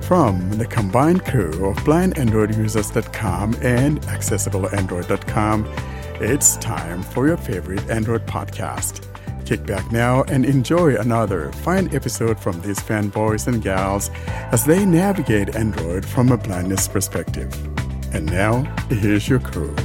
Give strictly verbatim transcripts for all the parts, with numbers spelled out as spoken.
From the combined crew of blind android users dot com and accessible android dot com, it's time for your favorite Android podcast. Kick back now and enjoy another fine episode from these fanboys and gals as they navigate Android from a blindness perspective. And now, here's your crew.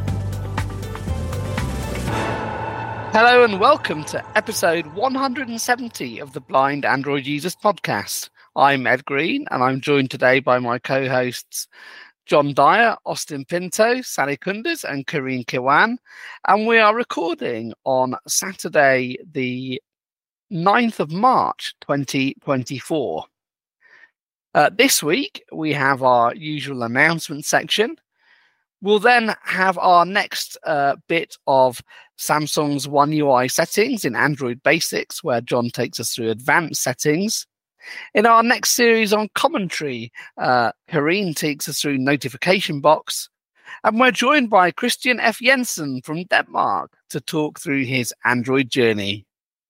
Hello and welcome to episode one hundred seventy of the Blind Android Users Podcast. I'm Ed Green, and I'm joined today by my co-hosts John Dyer, Austin Pinto, Sally Kunders, and Karine Kiwan. And we are recording on Saturday, the ninth of March, twenty twenty-four. Uh, this week, we have our usual announcement section. We'll then have our next uh, bit of Samsung's One U I settings in Android Basics, where John takes us through advanced settings. In our next series on commentary, uh, Karine takes us through Notification Box, and we're joined by Christian F. Jensen from Denmark to talk through his Android journey.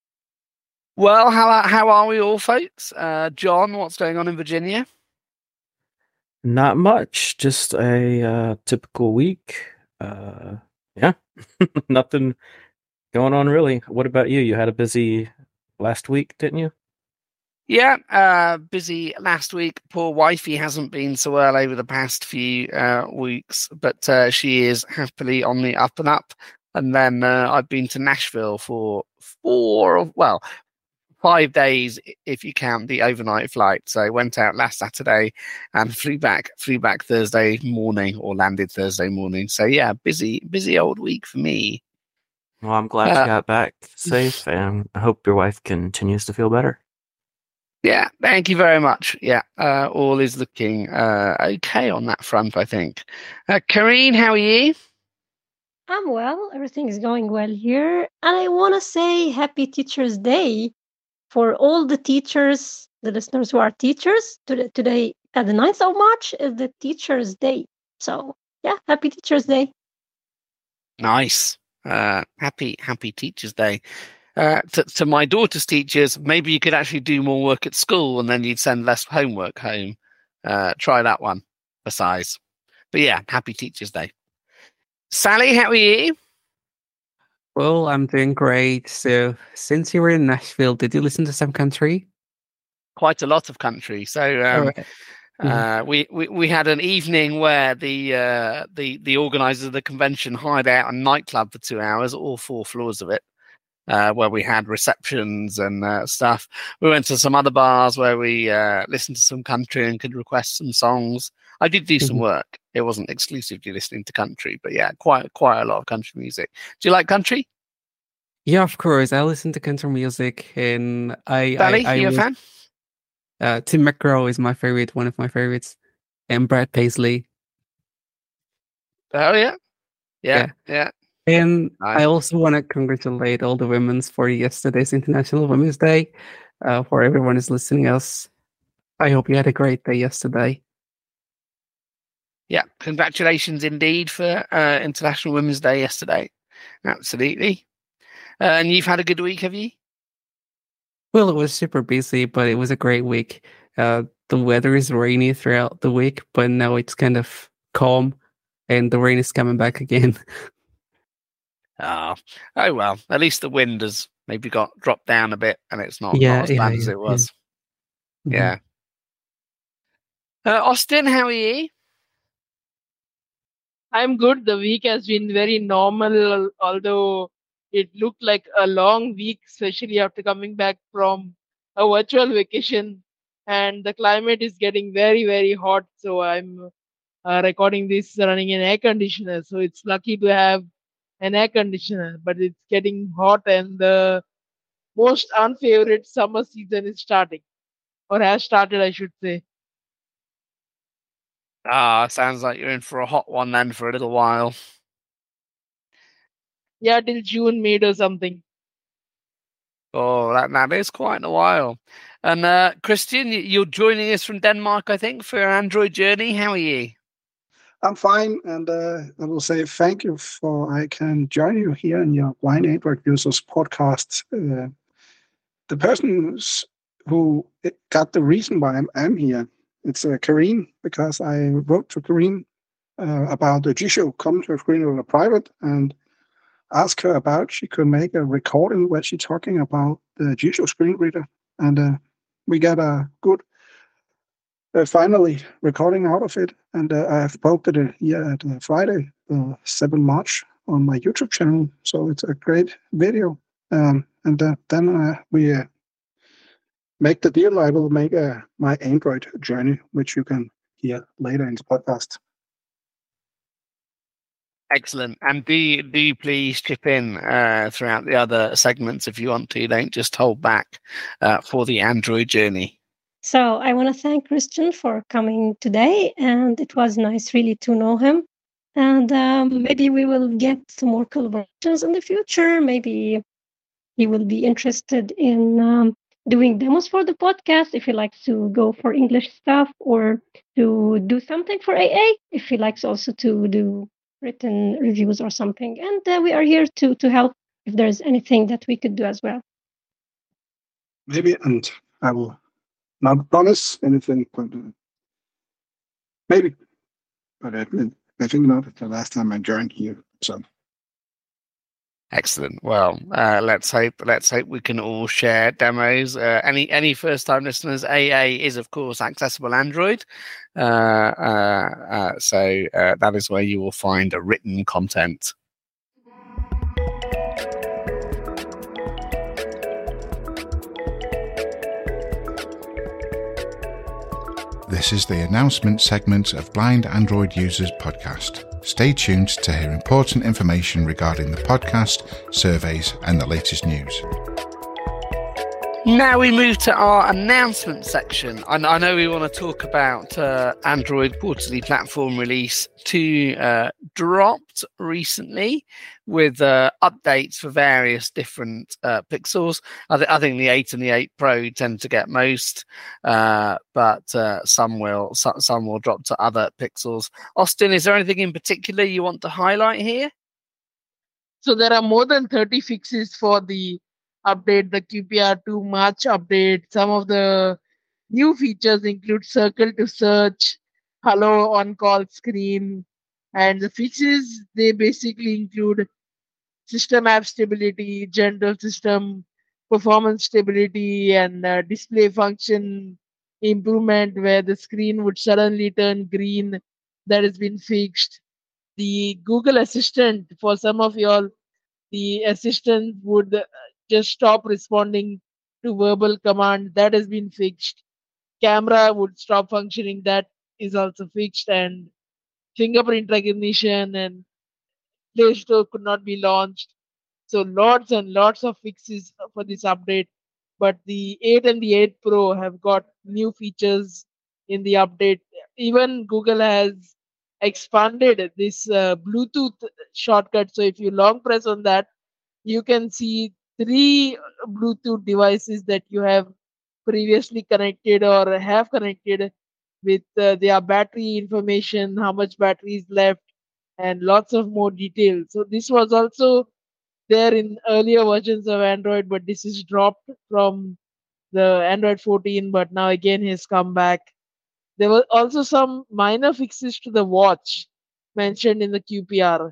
Well, how how are we all, folks? Uh, John, what's going on in Virginia? Not much, just a uh, typical week. Uh, yeah, nothing going on really. What about you? You had a busy last week, didn't you? Yeah, uh, busy last week. Poor wifey hasn't been so well over the past few uh, weeks, but uh, she is happily on the up and up. And then uh, I've been to Nashville for four, well, five days if you count the overnight flight. So I went out last Saturday and flew back, flew back Thursday morning or landed Thursday morning. So yeah, busy, busy old week for me. Well, I'm glad uh, you got back safe, and I hope your wife continues to feel better. Yeah, thank you very much. Yeah, uh, all is looking uh, okay on that front, I think. Uh, Karine, how are you? I'm well. Everything is going well here. And I want to say Happy Teacher's Day for all the teachers, the listeners who are teachers. Today, today uh, the ninth of March is the Teacher's Day. So, yeah, Happy Teacher's Day. Nice. Uh, happy, happy Teacher's Day. Uh, to, to my daughter's teachers, maybe you could actually do more work at school and then you'd send less homework home. Uh, try that one for size. But yeah, happy Teacher's Day. Sally, how are you? Well, I'm doing great. So since you were in Nashville, did you listen to some country? Quite a lot of country. So um, right. mm-hmm. uh, we, we, we had an evening where the, uh, the, the organisers of the convention hired out a nightclub for two hours, all four floors of it. Uh, where we had receptions and uh, stuff. We went to some other bars where we uh, listened to some country and could request some songs. I did do some Mhm. work. It wasn't exclusively listening to country, but yeah, quite quite a lot of country music. Do you like country? Yeah, of course. I listen to country music, and I. Sally, I, I you a was- fan? Uh, Tim McGraw is my favorite, one of my favorites, and Brad Paisley. Oh yeah, yeah, yeah. And Nice. I also want to congratulate all the women for yesterday's International Women's Day. Uh, for everyone who's listening us, I hope you had a great day yesterday. Yeah, congratulations indeed for uh, International Women's Day yesterday. Absolutely. Uh, and you've had a good week, have you? Well, it was super busy, but it was a great week. Uh, the weather is rainy throughout the week, but now it's kind of calm, and the rain is coming back again. Oh, oh well. At least the wind has maybe got dropped down a bit, and it's not, Yeah, not as yeah, bad as yeah, it was. Mhm. Yeah. Uh, Austin, how are you? I'm good. The week has been very normal, although it looked like a long week, especially after coming back from a virtual vacation. And the climate is getting very, very hot. So I'm uh, recording this running an air conditioner. So it's lucky to have an air conditioner, but it's getting hot, and the most unfavorite summer season is starting, or has started, I should say. Ah, sounds like you're in for a hot one then for a little while. Yeah, till June, May or something. Oh, that, that is quite a while. And uh, Christian, you- you're joining us from Denmark, I think, for your Android journey. How are you? I'm fine, and uh, I will say thank you for I can join you here in your Blind Android Users podcast. Uh, the person who got the reason why I'm, I'm here it's uh, Karine, because I wrote to Karine uh, about the G-Show coming to a screen with a private and asked her about she could make a recording where she's talking about the G-Show screen reader. And uh, we got a good, uh, finally, recording out of it. And uh, I have posted it here at uh, Friday, uh, seventh of March, on my YouTube channel. So it's a great video. Um, and uh, then uh, we uh, make the deal. I will make uh, my Android journey, which you can hear later in the podcast. Excellent. And do, do you please chip in uh, throughout the other segments if you want to. Don't just hold back uh, for the Android journey. So I want to thank Christian for coming today, and it was nice really to know him. And um, maybe we will get some more collaborations in the future. Maybe he will be interested in um, doing demos for the podcast if he likes to go for English stuff, or to do something for A A if he likes also to do written reviews or something. And uh, we are here to to help if there's anything that we could do as well. Maybe, and I will not promise anything, but uh, maybe. But I, I think not the last time I joined here. So. Excellent. Well, uh, let's hope let's hope we can all share demos. Uh, any any first time listeners, A A is of course accessible Android, uh, uh, uh, so uh, that is where you will find a written content. This is the announcement segment of Blind Android Users Podcast. Stay tuned to hear important information regarding the podcast, surveys, and the latest news. Now we move to our announcement section. I, I know we want to talk about uh, Android Quarterly Platform Release two uh, dropped recently with uh, updates for various different uh, pixels. I, th- I think the eight and the eight Pro tend to get most, uh, but uh, some will so, some will drop to other pixels. Austin, is there anything in particular you want to highlight here? So there are more than thirty fixes for the update, the Q P R two March update. Some of the new features include circle to search, hello on call screen, and the features, they basically include system app stability, general system performance stability, and uh, display function improvement where the screen would suddenly turn green. That has been fixed. The Google Assistant, for some of y'all, the assistant would uh, just stop responding to verbal command. That has been fixed. Camera would stop functioning. That is also fixed. And fingerprint recognition and Play Store could not be launched. So lots and lots of fixes for this update. But the eight and the eight Pro have got new features in the update. Even Google has expanded this uh, Bluetooth shortcut. So if you long press on that, you can see three Bluetooth devices that you have previously connected or have connected with uh, their battery information, how much battery is left, and lots of more details. So this was also there in earlier versions of Android, but this is dropped from the Android fourteen, but now again has come back. There were also some minor fixes to the watch mentioned in the Q P R,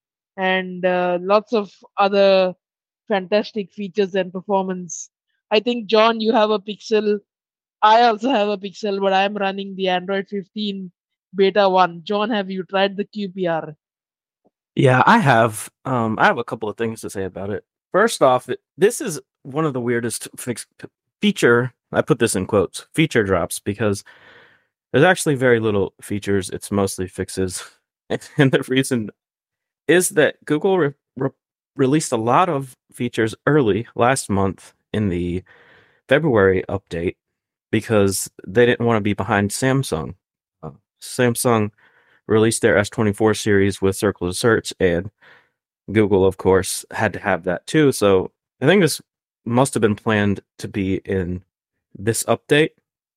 and uh, lots of other fantastic features and performance. I think, John, you have a Pixel. I also have a Pixel, but I'm running the Android fifteen beta one. John, have you tried the Q P R? Yeah, I have. Um, I have a couple of things to say about it. First off, it, this is one of the weirdest fix, feature, I put this in quotes, feature drops, because there's actually very little features. It's mostly fixes. And the reason is that Google re- re- released a lot of features early last month in the February update because they didn't want to be behind Samsung. Uh, Samsung released their S twenty-four series with Circle to Search, and Google, of course, had to have that too. So I think this must have been planned to be in this update.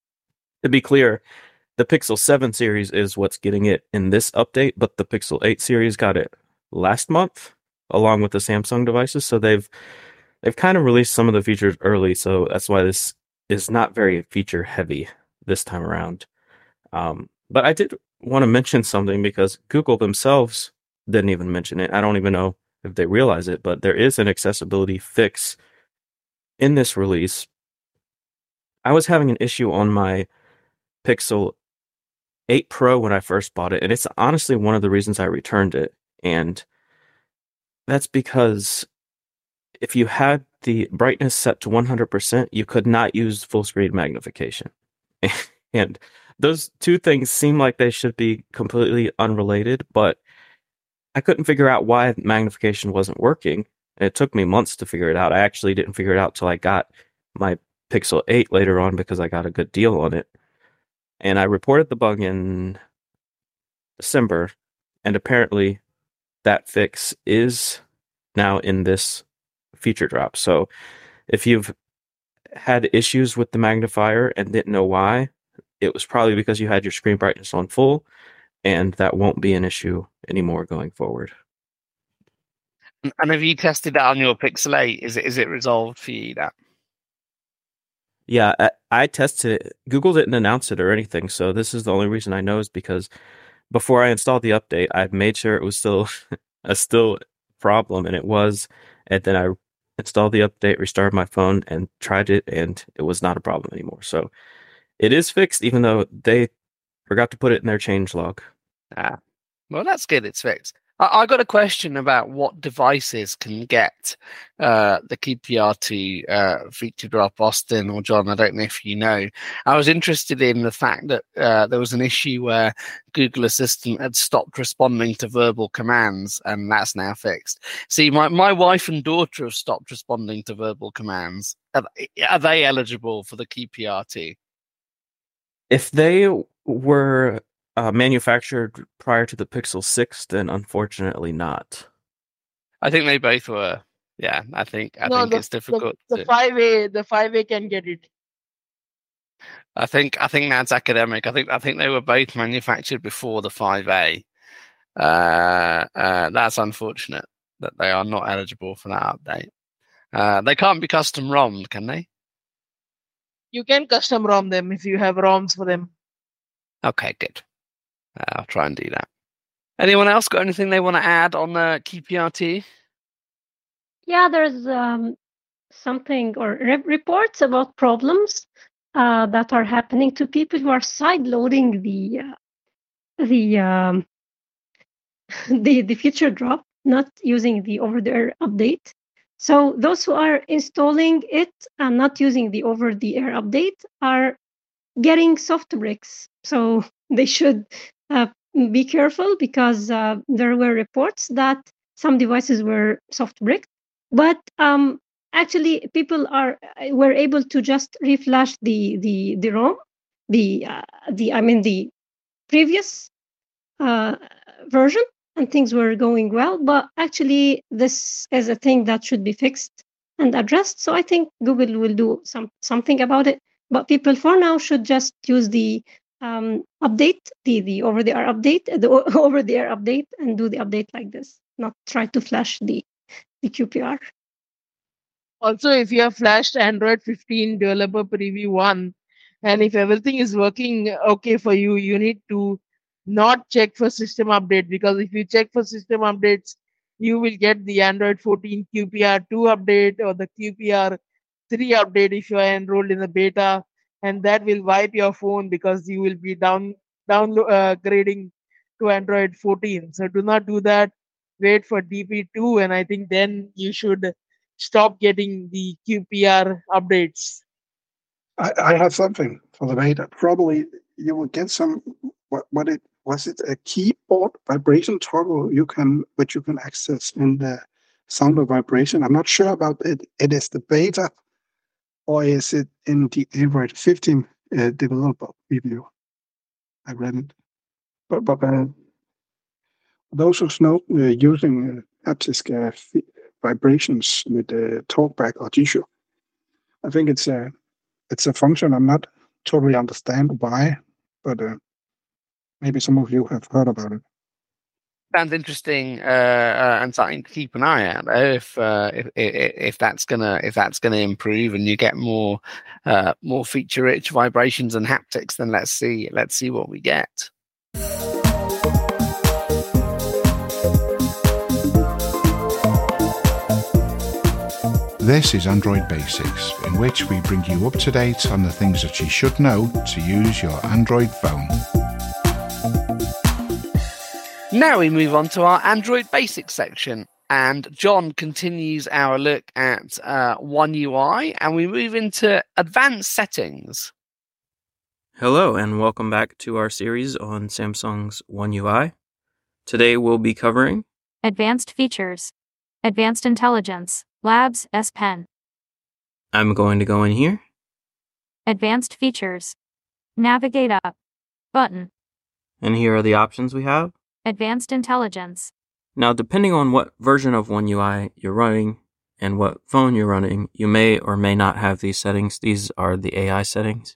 To be clear, the Pixel seven series is what's getting it in this update, but the Pixel eight series got it last month, along with the Samsung devices. So they've they've kind of released some of the features early, so that's why this is not very feature heavy this time around. Um, but I did want to mention something because Google themselves didn't even mention it. I don't even know if they realize it, but there is an accessibility fix in this release. I was having an issue on my Pixel eight Pro when I first bought it, and it's honestly one of the reasons I returned it. And that's because if you had the brightness set to one hundred percent, you could not use full screen magnification. And those two things seem like they should be completely unrelated, but I couldn't figure out why magnification wasn't working. And it took me months to figure it out. I actually didn't figure it out till I got my Pixel eight later on because I got a good deal on it. And I reported the bug in December, and apparently that fix is now in this feature drop. So if you've had issues with the magnifier and didn't know why, it was probably because you had your screen brightness on full, and that won't be an issue anymore going forward. And have you tested that on your Pixel eight? Is it is it resolved for you, that? Yeah, I, I tested it. Google didn't announce it or anything, so this is the only reason I know is because before I installed the update, I made sure it was still a still problem, and it was. And then I installed the update, restarted my phone, and tried it, and it was not a problem anymore. So it is fixed, even though they forgot to put it in their changelog. Ah, well, that's good. It's fixed. I, I got a question about what devices can get uh, the Q P R T uh, feature drop, Austin or John. I don't know if you know. I was interested in the fact that uh, there was an issue where Google Assistant had stopped responding to verbal commands, and that's now fixed. See, my, my wife and daughter have stopped responding to verbal commands. Are, are they eligible for the Q P R T? If they were uh, manufactured prior to the Pixel six, then unfortunately not. I think they both were. Yeah, I think I no, think the, it's difficult. The, the five A, the five A can get it. I think I think that's academic. I think I think they were both manufactured before the five A. Uh, uh, that's unfortunate that they are not eligible for that update. Uh, they can't be custom ROMmed, can they? You can custom ROM them if you have ROMs for them. Okay, good. Uh, I'll try and do that. Anyone else got anything they want to add on the Q P R T? Yeah, there's um, something or re- reports about problems uh, that are happening to people who are sideloading the uh, the, um, the the feature drop, not using the over-the-air update. So those who are installing it and not using the over-the-air update are getting soft bricks. So they should uh, be careful because uh, there were reports that some devices were soft bricked, but um, actually people are were able to just reflash the the the ROM, the uh, the I mean the previous uh, version, and things were going well. But actually, this is a thing that should be fixed and addressed. So I think Google will do some something about it. But people for now should just use the um, update, the the over-the-air update, the over-the-air update, and do the update like this. Not try to flash the the Q P R. Also, if you have flashed Android fifteen Developer Preview one, and if everything is working okay for you, you need to not check for system update, because if you check for system updates, you will get the Android fourteen Q P R two update or the Q P R three update if you are enrolled in the beta, and that will wipe your phone because you will be down download uh, grading to Android fourteen. So do not do that. Wait for D P two, and I think then you should stop getting the Q P R updates. I, I have something for the beta. Probably you will get some. What what it was it a keyboard vibration toggle you can which you can access in the sound of vibration. I'm not sure about it. It is the beta, or is it in the Android fifteen uh, developer review? I read it, but but uh, those who know uh, using uh, haptic uh, f- vibrations with uh, TalkBack or G-Show, I think it's a it's a function I'm not totally understand why, but uh, maybe some of you have heard about it. sounds interesting, uh, uh, and something to keep an eye out. Though, if, uh, if if if that's gonna if that's gonna improve and you get more uh, more feature-rich vibrations and haptics, then let's see let's see what we get. This is Android Basics, in which we bring you up to date on the things that you should know to use your Android phone. Now we move on to our Android Basics section, and John continues our look at uh, One U I, and we move into advanced settings. Hello, and welcome back to our series on Samsung's One U I. Today we'll be covering Advanced Features, Advanced Intelligence, Labs S Pen. I'm going to go in here. Advanced Features. Navigate up. Button. And here are the options we have. Advanced Intelligence. Now, depending on what version of One U I you're running and what phone you're running, you may or may not have these settings. These are the A I settings.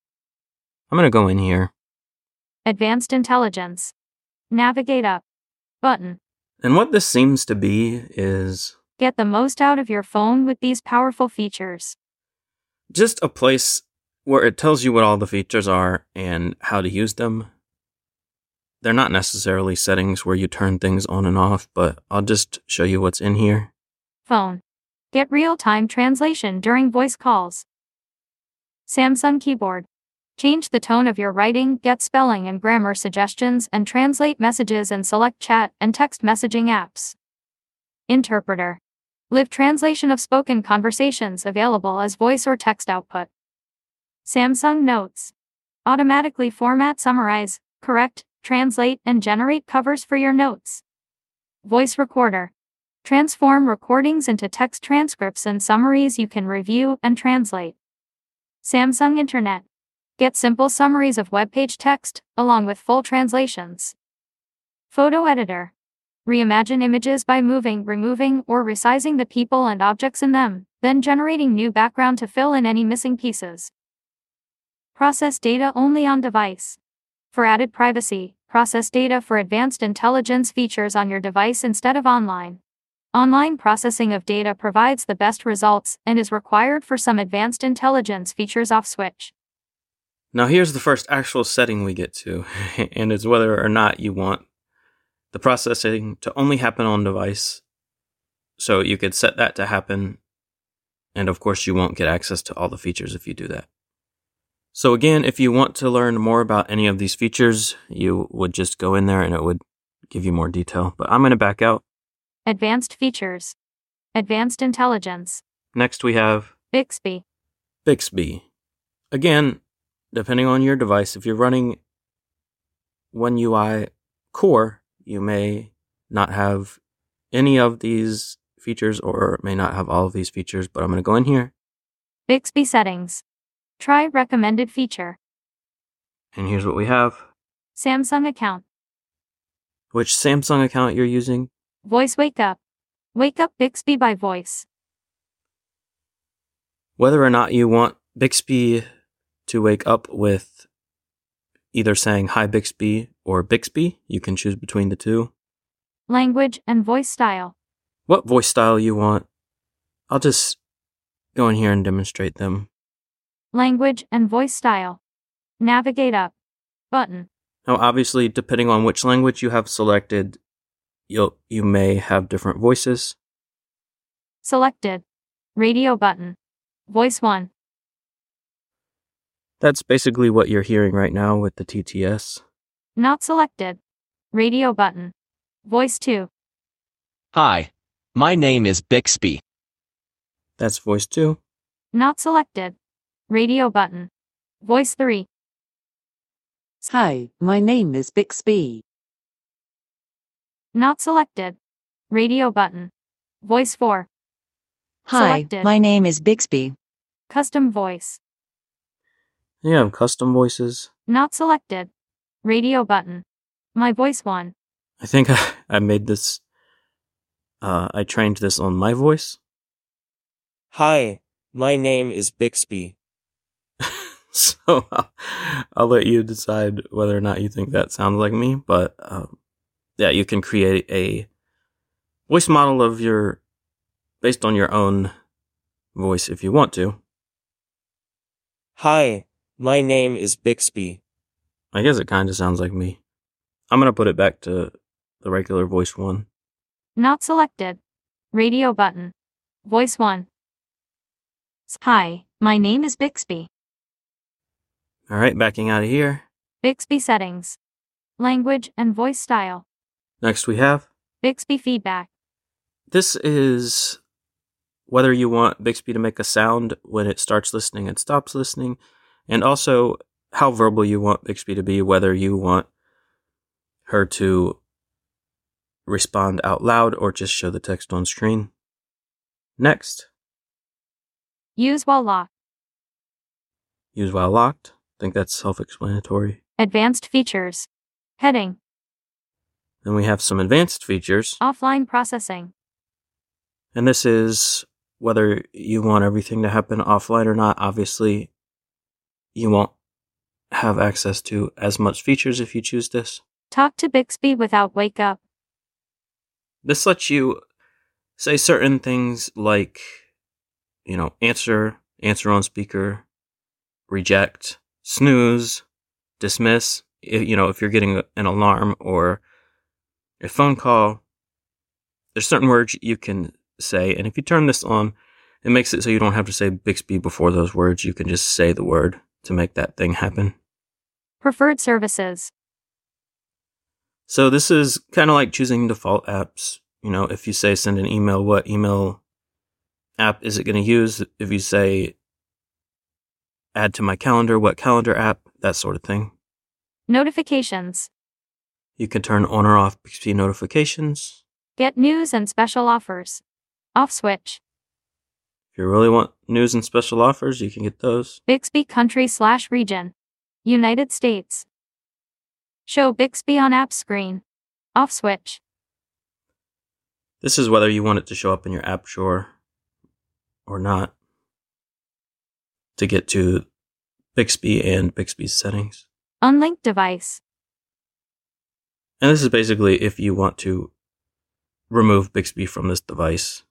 I'm going to go in here. Advanced Intelligence. Navigate up. Button. And what this seems to be is get the most out of your phone with these powerful features. Just a place where it tells you what all the features are and how to use them. They're not necessarily settings where you turn things on and off, but I'll just show you what's in here. Phone. Get real-time translation during voice calls. Samsung Keyboard. Change the tone of your writing, get spelling and grammar suggestions, and translate messages and select chat and text messaging apps. Interpreter. Live translation of spoken conversations available as voice or text output. Samsung Notes. Automatically format, summarize, correct, translate, and generate covers for your notes. Voice Recorder. Transform recordings into text transcripts and summaries you can review and translate. Samsung Internet. Get simple summaries of web page text, along with full translations. Photo Editor. Reimagine images by moving, removing, or resizing the people and objects in them, then generating new background to fill in any missing pieces. Process data only on device. For added privacy, process data for advanced intelligence features on your device instead of online. Online processing of data provides the best results and is required for some advanced intelligence features off switch. Now here's the first actual setting we get to, and it's whether or not you want the processing to only happen on device. So you could set that to happen, and of course you won't get access to all the features if you do that. So again, if you want to learn more about any of these features, you would just go in there and it would give you more detail. But I'm going to back out. Advanced Features. Advanced Intelligence. Next we have Bixby. Bixby. Again, depending on your device, if you're running One U I Core, you may not have any of these features or may not have all of these features, but I'm going to go in here. Bixby Settings. Try recommended feature. And here's what we have. Samsung account. Which Samsung account you're using? Voice Wake Up. Wake up Bixby by voice. Whether or not you want Bixby to wake up with either saying Hi Bixby or Bixby, you can choose between the two. Language and voice style. What voice style you want, I'll just go in here and demonstrate them. Language and voice style. Navigate up. Button. Now, obviously, depending on which language you have selected, you'll, you may have different voices. Selected. Radio button. Voice one. That's basically what you're hearing right now with the T T S. Not selected. Radio button. Voice two. Hi, my name is Bixby. That's voice two. Not selected. Radio button. Voice three. Hi, my name is Bixby. Not selected. Radio button. Voice four. Hi, Selected. my name is Bixby. Custom voice. You have custom voices. Not selected. Radio button. My voice one. I think I, I made this, uh, I trained this on my voice. Hi, my name is Bixby. So I'll, I'll let you decide whether or not you think that sounds like me, but um, yeah, you can create a voice model of your, based on your own voice if you want to. Hi, my name is Bixby. I guess it kind of sounds like me. I'm going to put it back to the regular voice one. Not selected. Radio button. Voice one. Hi, my name is Bixby. All right, backing out of here. Bixby settings. Language and voice style. Next we have Bixby feedback. This is whether you want Bixby to make a sound when it starts listening and stops listening, and also how verbal you want Bixby to be, whether you want her to respond out loud or just show the text on screen. Next, Use while locked. use while locked. I think that's self-explanatory. Advanced features. Heading. Then we have some advanced features, Offline processing. and this is whether you want everything to happen offline or not. Obviously, you won't have access to as much features if you choose this. Talk to Bixby without wake up. This lets you say certain things like, you know, answer, answer on speaker, reject, snooze, dismiss, if, you know, if you're getting an alarm or a phone call. There's certain words you can say, and if you turn this on, it makes it so you don't have to say Bixby before those words. You can just say the word to make that thing happen. Preferred services. So this is kind of like choosing default apps. You know, if you say send an email, what email app is it going to use? If you say add to my calendar, what calendar app? That sort of thing. Notifications. You can turn on or off Bixby notifications. Get news and special offers. Off switch. If you really want news and special offers, you can get those. Bixby country slash region. United States. Show Bixby on app screen. Off switch. This is whether you want it to show up in your app drawer or not to get to Bixby and Bixby's settings. Unlinked device. And this is basically if you want to remove Bixby from this device.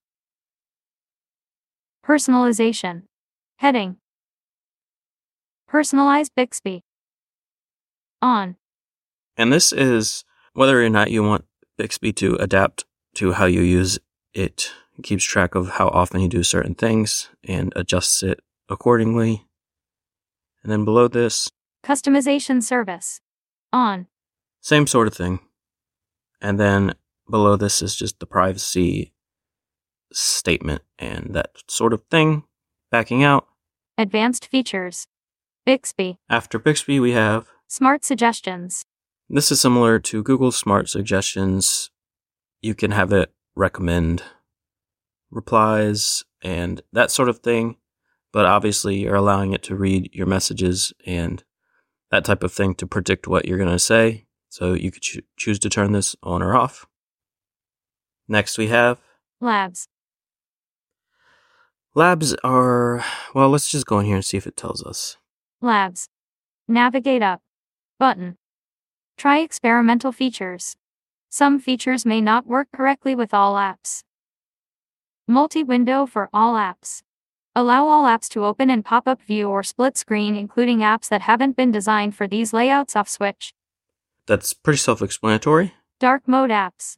Personalization. Heading. Personalize Bixby. On. And this is whether or not you want Bixby to adapt to how you use it. It keeps track of how often you do certain things and adjusts it accordingly. And then below this, Customization service. On. same sort of thing. And then below this is just the privacy statement and that sort of thing. Backing out. Advanced features. Bixby. After Bixby, we have Smart suggestions. this is similar to Google Smart Suggestions. You can have it recommend replies and that sort of thing, but obviously you're allowing it to read your messages and that type of thing to predict what you're going to say. So you could cho- choose to turn this on or off. Next we have Labs. labs are, well, let's just go in here and see if it tells us. Labs. Navigate up. Button. Try experimental features. Some features may not work correctly with all apps. Multi-window for all apps. Allow all apps to open in pop-up view or split screen, including apps that haven't been designed for these layouts. Off switch. That's pretty self-explanatory. Dark mode apps.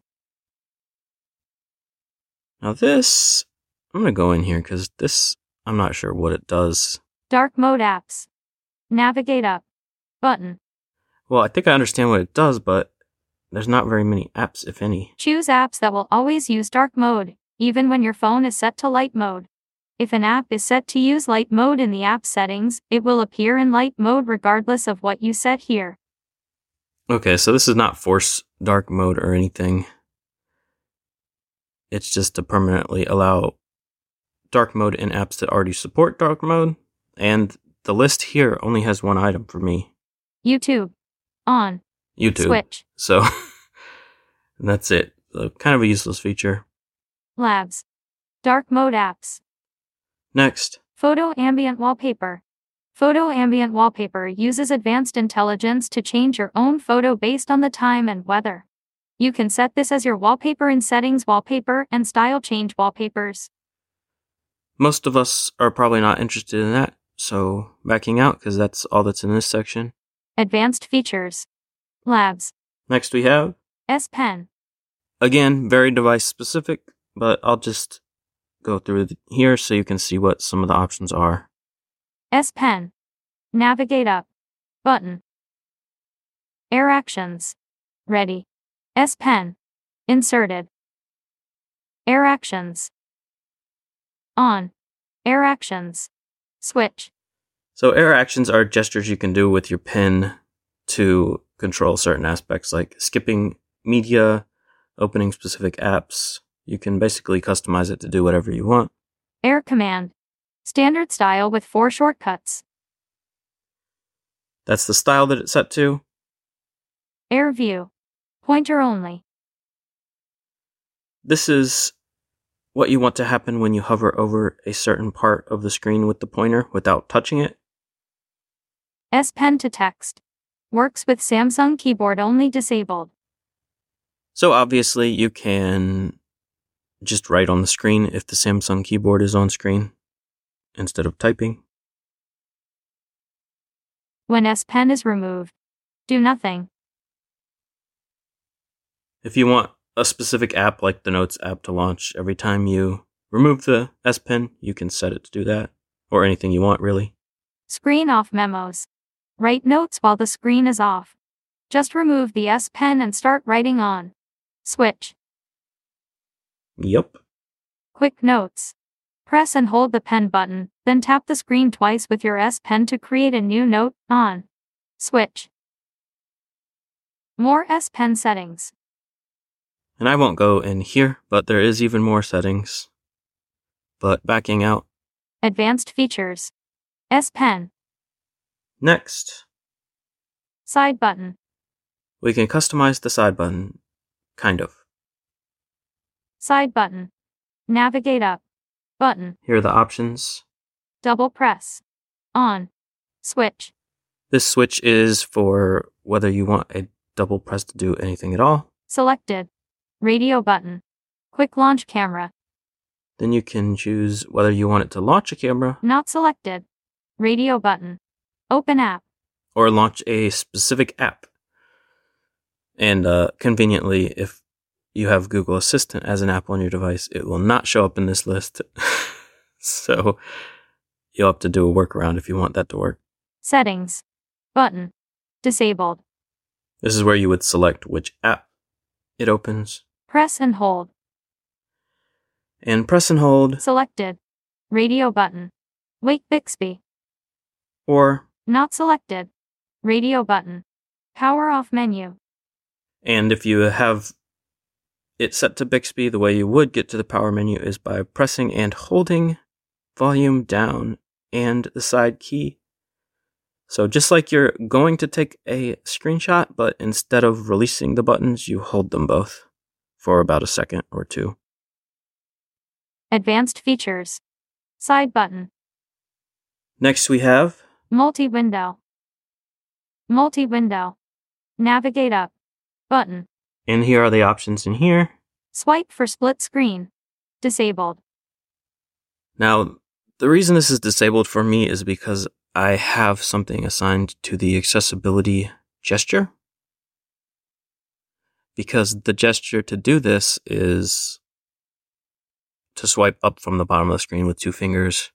Now this, I'm going to go in here because this, I'm not sure what it does. Dark mode apps. Navigate up. Button. Well, I think I understand what it does, but there's not very many apps, if any. Choose apps that will always use dark mode, even when your phone is set to light mode. If an app is set to use light mode in the app settings, it will appear in light mode regardless of what you set here. Okay, so this is not force dark mode or anything. It's just to permanently allow dark mode in apps that already support dark mode. And the list here only has one item for me. YouTube. On. YouTube. Switch. So that's it. So kind of a useless feature. Labs. Dark mode apps. Next. Photo ambient wallpaper. Photo ambient wallpaper uses advanced intelligence to change your own photo based on the time and weather. You can set this as your wallpaper in Settings, Wallpaper, and Style Change Wallpapers. Most of us are probably not interested in that, so backing out because that's all that's in this section. Advanced Features. Labs. Next we have S Pen. Again, very device specific, but I'll just go through here so you can see what some of the options are. S Pen. Navigate up. Button. Air Actions. Ready. S Pen. Inserted. Air Actions. On. Air Actions. Switch. So air actions are gestures you can do with your pen to control certain aspects like skipping media, opening specific apps. You can basically customize it to do whatever you want. Air Command. Standard style with four shortcuts. That's the style that it's set to. Air View. Pointer only. This is what you want to happen when you hover over a certain part of the screen with the pointer without touching it. S Pen to text. Works with Samsung keyboard only disabled. So obviously you can just write on the screen if the Samsung keyboard is on screen instead of typing. When S Pen is removed, do nothing. If you want a specific app like the Notes app to launch every time you remove the S Pen, you can set it to do that, or anything you want really. Screen off memos. Write notes while the screen is off. Just remove the S Pen and start writing on. Switch. Yep. Quick Notes. Press and hold the pen button, then tap the screen twice with your S Pen to create a new note. On. Switch. More S Pen settings. And I won't go in here, but there is even more settings. But backing out. Advanced Features. S Pen. Next, Side button. we can customize the side button, kind of. Side button. Navigate up. Button. Here are the options. Double press. On. Switch. This switch is for whether you want a double press to do anything at all. Selected. Radio button. Quick launch camera. Then you can choose whether you want it to launch a camera Not selected. Radio button. Open app. or launch a specific app. And uh, conveniently, if you have Google Assistant as an app on your device, it will not show up in this list. So you'll have to do a workaround if you want that to work. Settings. Button. Disabled. This is where you would select which app it opens. Press and hold. And press and hold, Selected. Radio button. Wake Bixby. or, Not selected. Radio button. Power off menu. and if you have it set to Bixby, the way you would get to the power menu is by pressing and holding volume down and the side key. So just like you're going to take a screenshot, but instead of releasing the buttons, you hold them both for about a second or two. Advanced Features. Side button. Next we have Multi-window. Multi-window. Navigate up. Button. And here are the options in here. Swipe for split screen. Disabled. Now, the reason this is disabled for me is because I have something assigned to the accessibility gesture. Because the gesture to do this is to swipe up from the bottom of the screen with two fingers.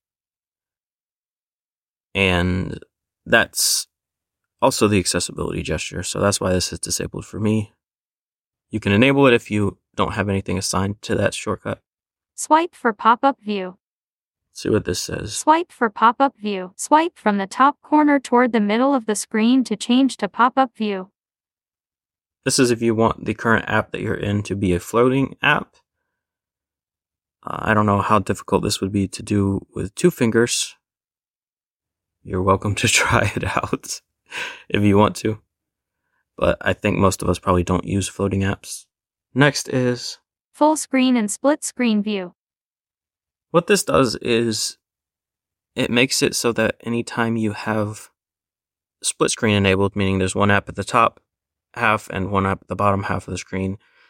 And that's also the accessibility gesture, so that's why this is disabled for me. You can enable it if you don't have anything assigned to that shortcut. Swipe for pop-up view. Let's see what this says. Swipe for pop-up view. Swipe from the top corner toward the middle of the screen to change to pop-up view. This is if you want the current app that you're in to be a floating app. Uh, I don't know how difficult this would be to do with two fingers. You're welcome to try it out if you want to. But I think most of us probably don't use floating apps. Next is, Full screen and split screen view. what this does is it makes it so that anytime you have split screen enabled, meaning there's one app at the top half and one app at the bottom half of the screen,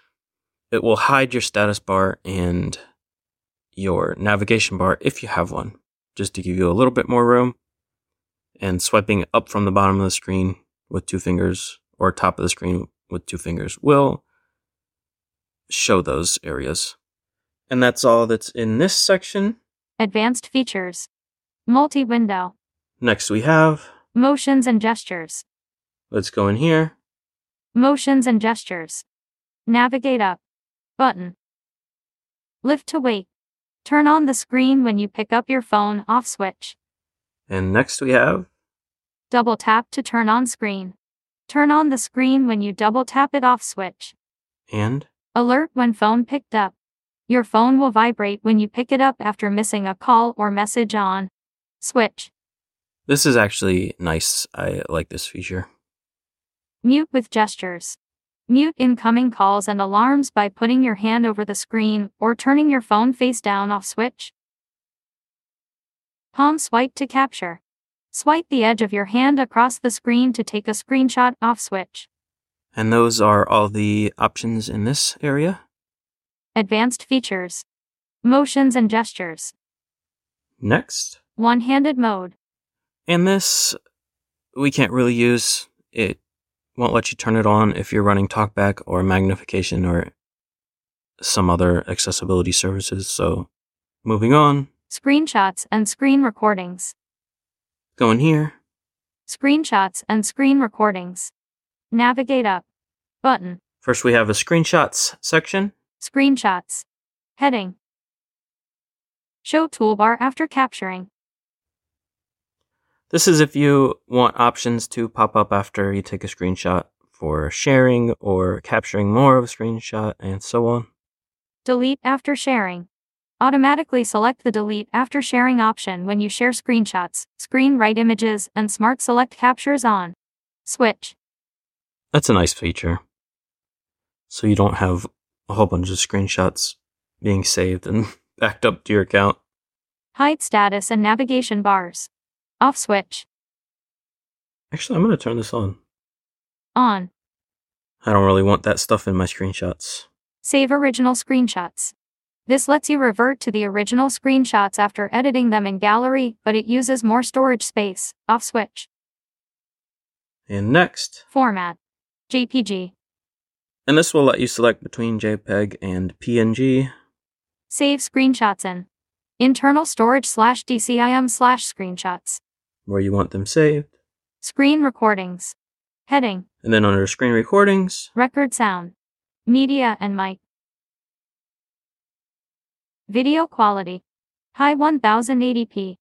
it will hide your status bar and your navigation bar if you have one, just to give you a little bit more room. And swiping up from the bottom of the screen with two fingers, or top of the screen with two fingers, will show those areas. And that's all that's in this section. Advanced features. Multi-window. Next we have, Motions and gestures. let's go in here. Motions and gestures. Navigate up. Button. Lift to wait. Turn on the screen when you pick up your phone. Off switch. And next we have, Double tap to turn on screen. Turn on the screen when you double tap it. Off switch. and, Alert when phone picked up. Your phone will vibrate when you pick it up after missing a call or message. On switch. this is actually nice. I like this feature. Mute with gestures. Mute incoming calls and alarms by putting your hand over the screen or turning your phone face down. Off switch. Palm swipe to capture. Swipe the edge of your hand across the screen to take a screenshot. Off switch. And those are all the options in this area. Advanced features. Motions and gestures. Next. One-handed mode. And this, we can't really use. It won't let you turn it on if you're running TalkBack or magnification or some other accessibility services. So, moving on. Screenshots and screen recordings. Go in here. Screenshots and screen recordings. Navigate up. Button. First we have a screenshots section. Screenshots. Heading. Show toolbar after capturing. This is if you want options to pop up after you take a screenshot for sharing or capturing more of a screenshot and so on. Delete after sharing. Automatically select the delete after sharing option when you share screenshots, screen write images, and smart select captures. On switch. That's a nice feature. So you don't have a whole bunch of screenshots being saved and backed up to your account. Hide status and navigation bars. Off switch. Actually, I'm going to turn this on. On. I don't really want that stuff in my screenshots. Save original screenshots. This lets you revert to the original screenshots after editing them in gallery, but it uses more storage space. Off switch. And next. Format. J P G. And this will let you select between JPEG and P N G. Save screenshots in. Internal storage slash DCIM slash screenshots. Where you want them saved. Screen recordings. Heading. And then under screen recordings. Record sound. Media and mic. Video quality. High ten eighty p.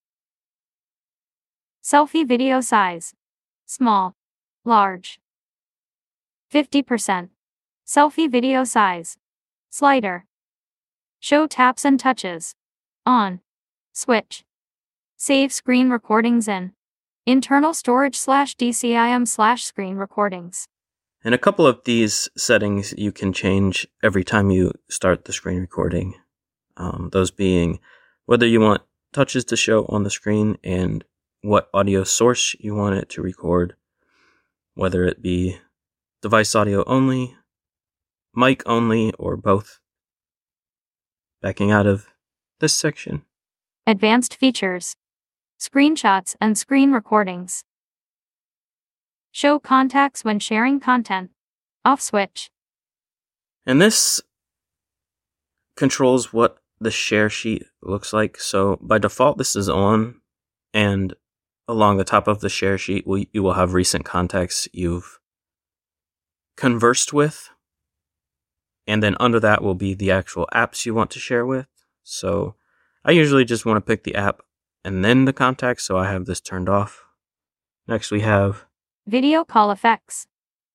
Selfie video size. Small. Large. fifty percent. Selfie video size. Slider. Show taps and touches. On. Switch. Save screen recordings in. Internal storage slash DCIM slash screen recordings. And a couple of these settings you can change every time you start the screen recording. Um, those being whether you want touches to show on the screen and what audio source you want it to record, whether it be device audio only, mic only, or both. Backing out of this section. Advanced features. Screenshots and screen recordings. Show contacts when sharing content. Off switch. And this controls what the share sheet looks like. So by default, this is on, and along the top of the share sheet, we, you will have recent contacts you've conversed with. And then under that will be the actual apps you want to share with. So I usually just want to pick the app and then the contacts, so I have this turned off. Next we have Video call effects.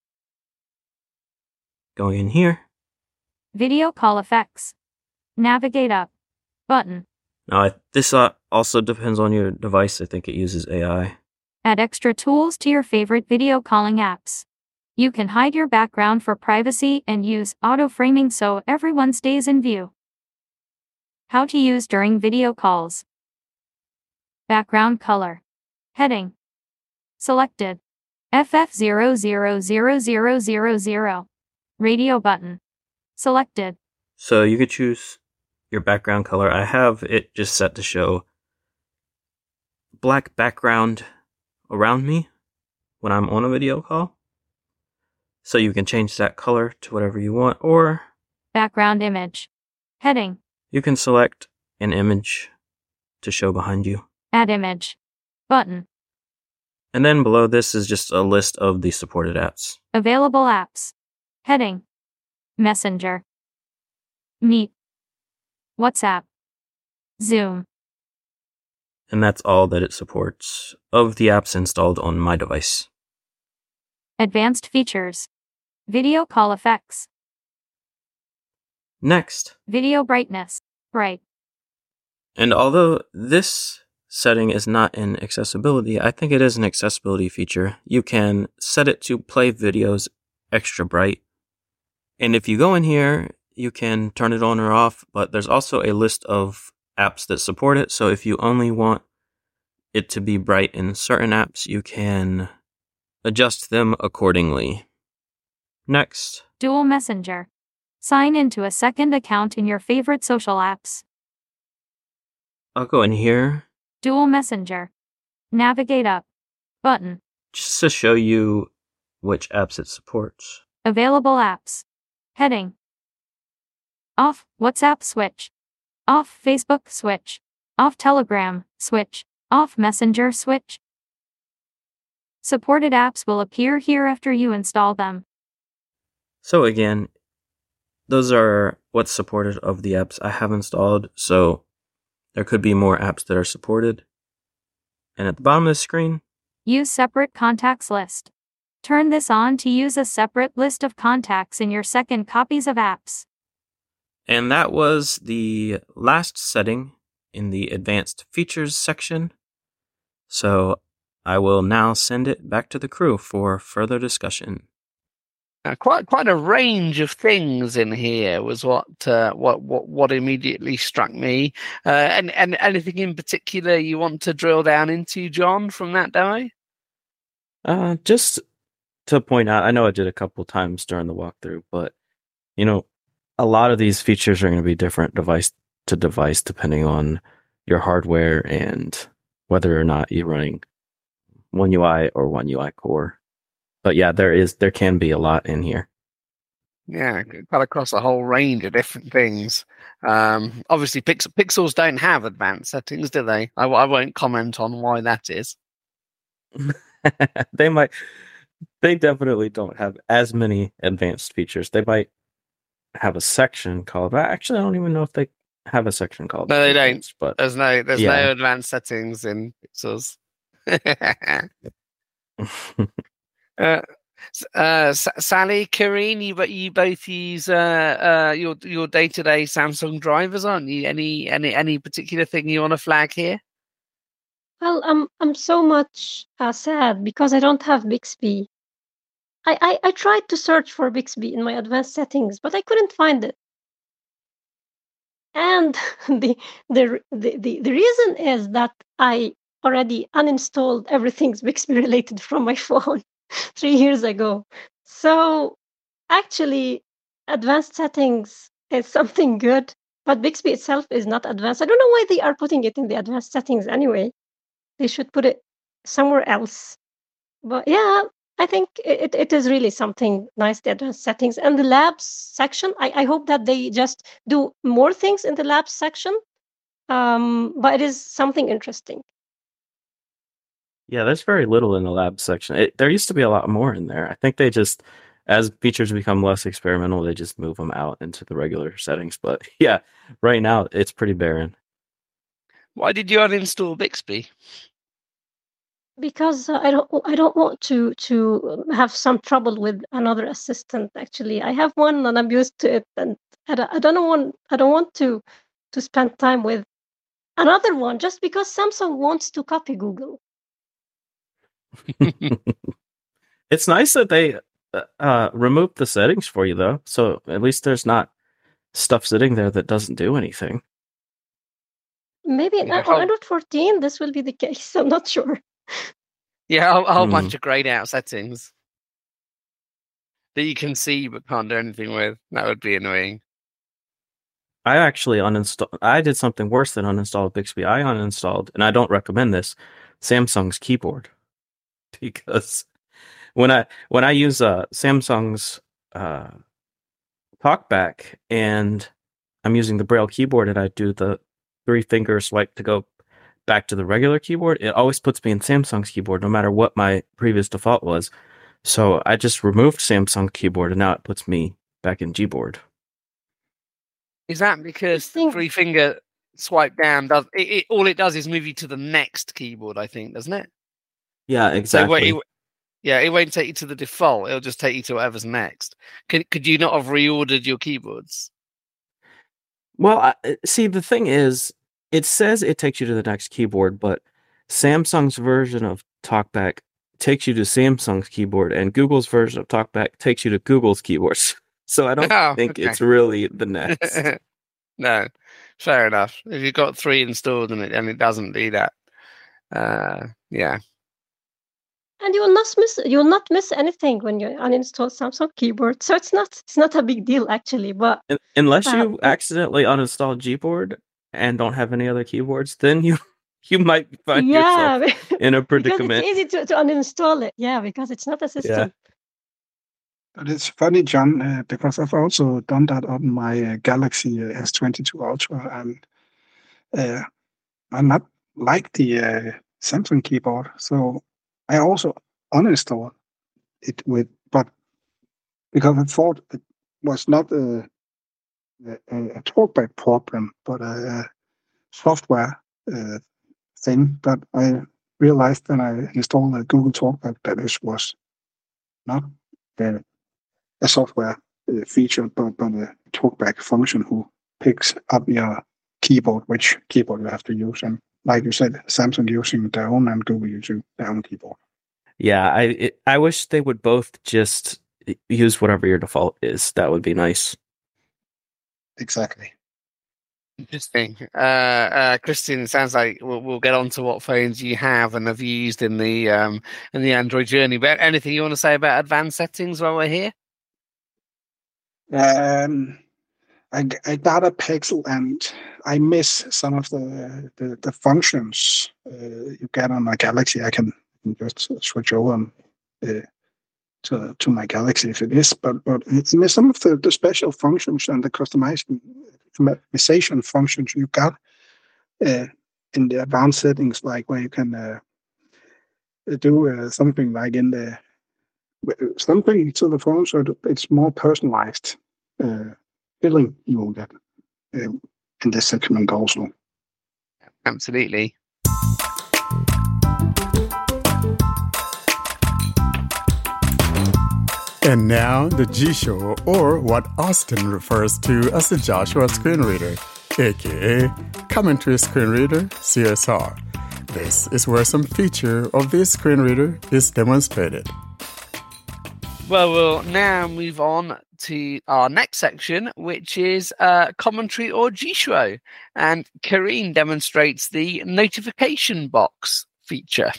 Going in here. Video call effects. Navigate up. Button. Now, I, this uh, also depends on your device. I think it uses A I. Add extra tools to your favorite video calling apps. You can hide your background for privacy and use auto-framing so everyone stays in view. How to use during video calls. Background color. Heading. Selected. F F zero zero zero zero zero zero. Radio button. Selected. So you could choose your background color. I have it just set to show black background around me when I'm on a video call. So you can change that color to whatever you want, or Background image. Heading. you can select an image to show behind you. Add image. Button. And then below this is just a list of the supported apps. Available apps. Heading. Messenger. Meet. WhatsApp. Zoom. And that's all that it supports of the apps installed on my device. Advanced features. Video call effects. Next, Video brightness. Bright. and although this setting is not in accessibility, I think it is an accessibility feature. You can set it to play videos extra bright. And if you go in here, you can turn it on or off, but there's also a list of apps that support it. So if you only want it to be bright in certain apps, you can adjust them accordingly. Next, Dual messenger. Sign into a second account in your favorite social apps. I'll go in here Dual messenger. Navigate up. Button. just to show you which apps it supports. Available apps. Heading. Off WhatsApp switch. Off Facebook switch. Off Telegram switch. Off Messenger switch. Supported apps will appear here after you install them. So again, those are what's supported of the apps I have installed, so there could be more apps that are supported. And at the bottom of the screen, Use separate contacts list. Turn this on to use a separate list of contacts in your second copies of apps. and that was the last setting in the advanced features section. So I will now send it back to the crew for further discussion. Uh, quite quite a range of things in here was what uh, what what what immediately struck me. Uh, and and anything in particular you want to drill down into, John, from that demo? Uh, just to point out, I know I did a couple times during the walkthrough, but you know, a lot of these features are going to be different device to device depending on your hardware and whether or not you're running One U I or One U I Core. But yeah, there is there can be a lot in here. Yeah, cut across a whole range of different things. Um, obviously, Pix- Pixels don't have advanced settings, do they? I, I won't comment on why that is. They might they definitely don't have as many advanced features. They might have a section called actually I don't even know if they have a section called No, they don't. advanced, but There's no there's yeah. no advanced settings in Pixels. uh, s- uh, S- Sally, Karine, you, bo- you both use uh, uh, your your day to day Samsung drivers, aren't you? Any any any particular thing you want to flag here? Well, I'm I'm so much uh, sad because I don't have Bixby. I, I I tried to search for Bixby in my advanced settings, but I couldn't find it. And the the the the, the reason is that I already uninstalled everything's Bixby related from my phone three years ago. So actually, advanced settings is something good, but Bixby itself is not advanced. I don't know why they are putting it in the advanced settings anyway. They should put it somewhere else. But yeah, I think it, it is really something nice, the advanced settings. And the labs section, I, I hope that they just do more things in the labs section. Um, but it is something interesting. Yeah, there's very little in the lab section. It, there used to be a lot more in there. I think they just, as features become less experimental, they just move them out into the regular settings. But yeah, right now it's pretty barren. Why did you uninstall Bixby? Because uh, I don't I don't want to to have some trouble with another assistant. Actually, I have one and I'm used to it, and I don't, I don't want I don't want to to spend time with another one just because Samsung wants to copy Google. It's nice that they uh, removed the settings for you, though. So at least there's not stuff sitting there that doesn't do anything. Maybe Yeah, on how- Android fourteen this will be the case. I'm not sure. Yeah, a, a whole Hmm. bunch of grayed out settings that you can see but can't do anything with. That would be annoying. I actually uninstalled. I did something worse than uninstall Bixby. I uninstalled, and I don't recommend this, Samsung's keyboard, because when I when I use uh, Samsung's uh, TalkBack and I'm using the Braille keyboard and I do the three finger swipe to go back to the regular keyboard, it always puts me in Samsung's keyboard, no matter what my previous default was. So I just removed Samsung keyboard, and now it puts me back in Gboard. Is that because the three finger swipe down does it, it? All it does is move you to the next keyboard, I think, doesn't it? Yeah, exactly. So it, it, yeah, it won't take you to the default. It'll just take you to whatever's next. Could could you not have reordered your keyboards? Well, I, see, the thing is, it says it takes you to the next keyboard, but Samsung's version of TalkBack takes you to Samsung's keyboard, and Google's version of TalkBack takes you to Google's keyboards. So I don't oh, think okay. it's really the next. No, fair enough. If you've got three installed and it and it doesn't do that, uh, yeah. And you will not miss you will not miss anything when you uninstall Samsung keyboard. So it's not it's not a big deal actually. But unless uh, you accidentally uninstall Gboard and don't have any other keyboards, then you you might find yeah, yourself in a predicament. Because it's easy to, to uninstall it. Yeah, because it's not a system. Yeah. But it's funny, John, uh, because I've also done that on my uh, Galaxy S twenty-two Ultra, and uh, I'm not like the uh, Samsung keyboard, so I also uninstalled it with, but because I thought it was not a, a, a TalkBack problem, but a, a software uh, thing. But I realized when I installed the Google TalkBack that this was not the a software uh, feature, but, but a TalkBack function who picks up your keyboard, which keyboard you have to use. And like you said, Samsung using their own and Google using their own keyboard. Yeah, I it, I wish they would both just use whatever your default is. That would be nice. Exactly. Interesting. Uh, uh, Christian, it sounds like we'll, we'll get on to what phones you have and have used in the um, in the Android journey. But anything you want to say about advanced settings while we're here? Um, I, I got a Pixel, and I miss some of the the, the functions uh, you get on my Galaxy. I can just switch over uh, to to my Galaxy if it is, but but it's miss some of the, the special functions and the customization functions you got uh, in the advanced settings, like where you can uh, do uh, something like in the something to the phone, so it's more personalized uh, feeling you will get uh, in this segment also. Absolutely. And now the G Show, or what Austin refers to as the Joshua Screen Reader, aka Commentary Screen Reader, C S R. This is where some feature of this screen reader is demonstrated. Well, we'll now move on to our next section, which is uh, commentary or G-Show. And Karine demonstrates the notification box feature.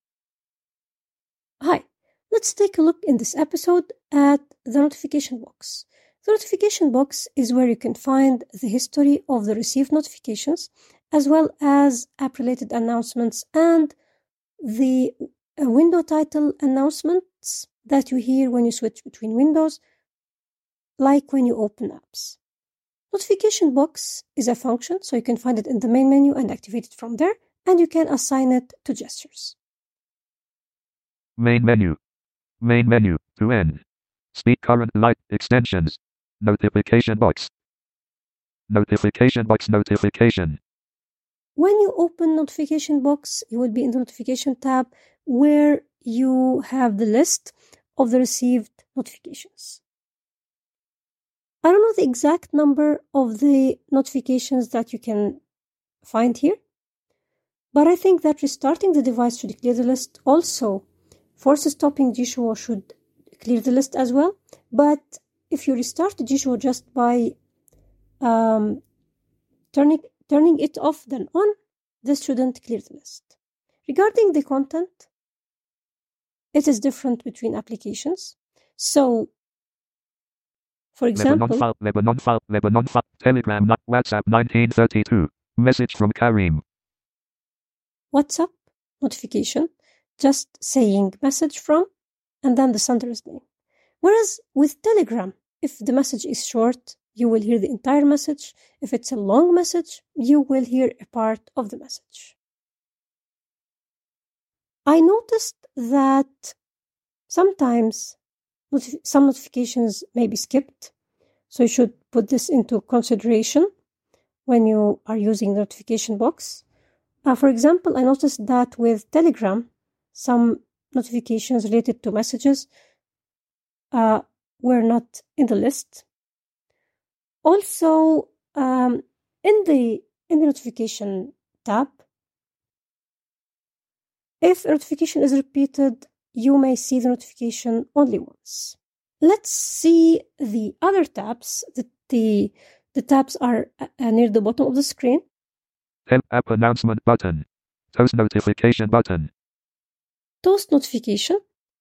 Hi, let's take a look in this episode at the notification box. The notification box is where you can find the history of the received notifications, as well as app-related announcements and the uh, window title announcements that you hear when you switch between windows, like when you open apps. Notification box is a function, so you can find it in the main menu and activate it from there, and you can assign it to gestures. Main menu. Main menu. To end. Speak current light extensions. Notification box. Notification box notification. When you open notification box, you will be in the notification tab where you have the list of the received notifications. I don't know the exact number of the notifications that you can find here, but I think that restarting the device should clear the list. Also, force stopping G Show should clear the list as well. But if you restart G Show just by um, turning turning it off then on, this shouldn't clear the list. Regarding the content, it is different between applications. So For Lebanon example, file, Lebanon file, Lebanon file, Telegram, not WhatsApp nineteen thirty-two. Message from Karim. WhatsApp notification, just saying message from, and then the sender's name. Whereas with Telegram, if the message is short, you will hear the entire message. If it's a long message, you will hear a part of the message. I noticed that sometimes notif- some notifications may be skipped, so you should put this into consideration when you are using the notification box. Uh, for example, I noticed that with Telegram, some notifications related to messages uh, were not in the list. Also, um, in the in the notification tab, if a notification is repeated, you may see the notification only once. Let's see the other tabs. The the, the tabs are uh, near the bottom of the screen. Help app announcement button. Toast notification button. Toast notification.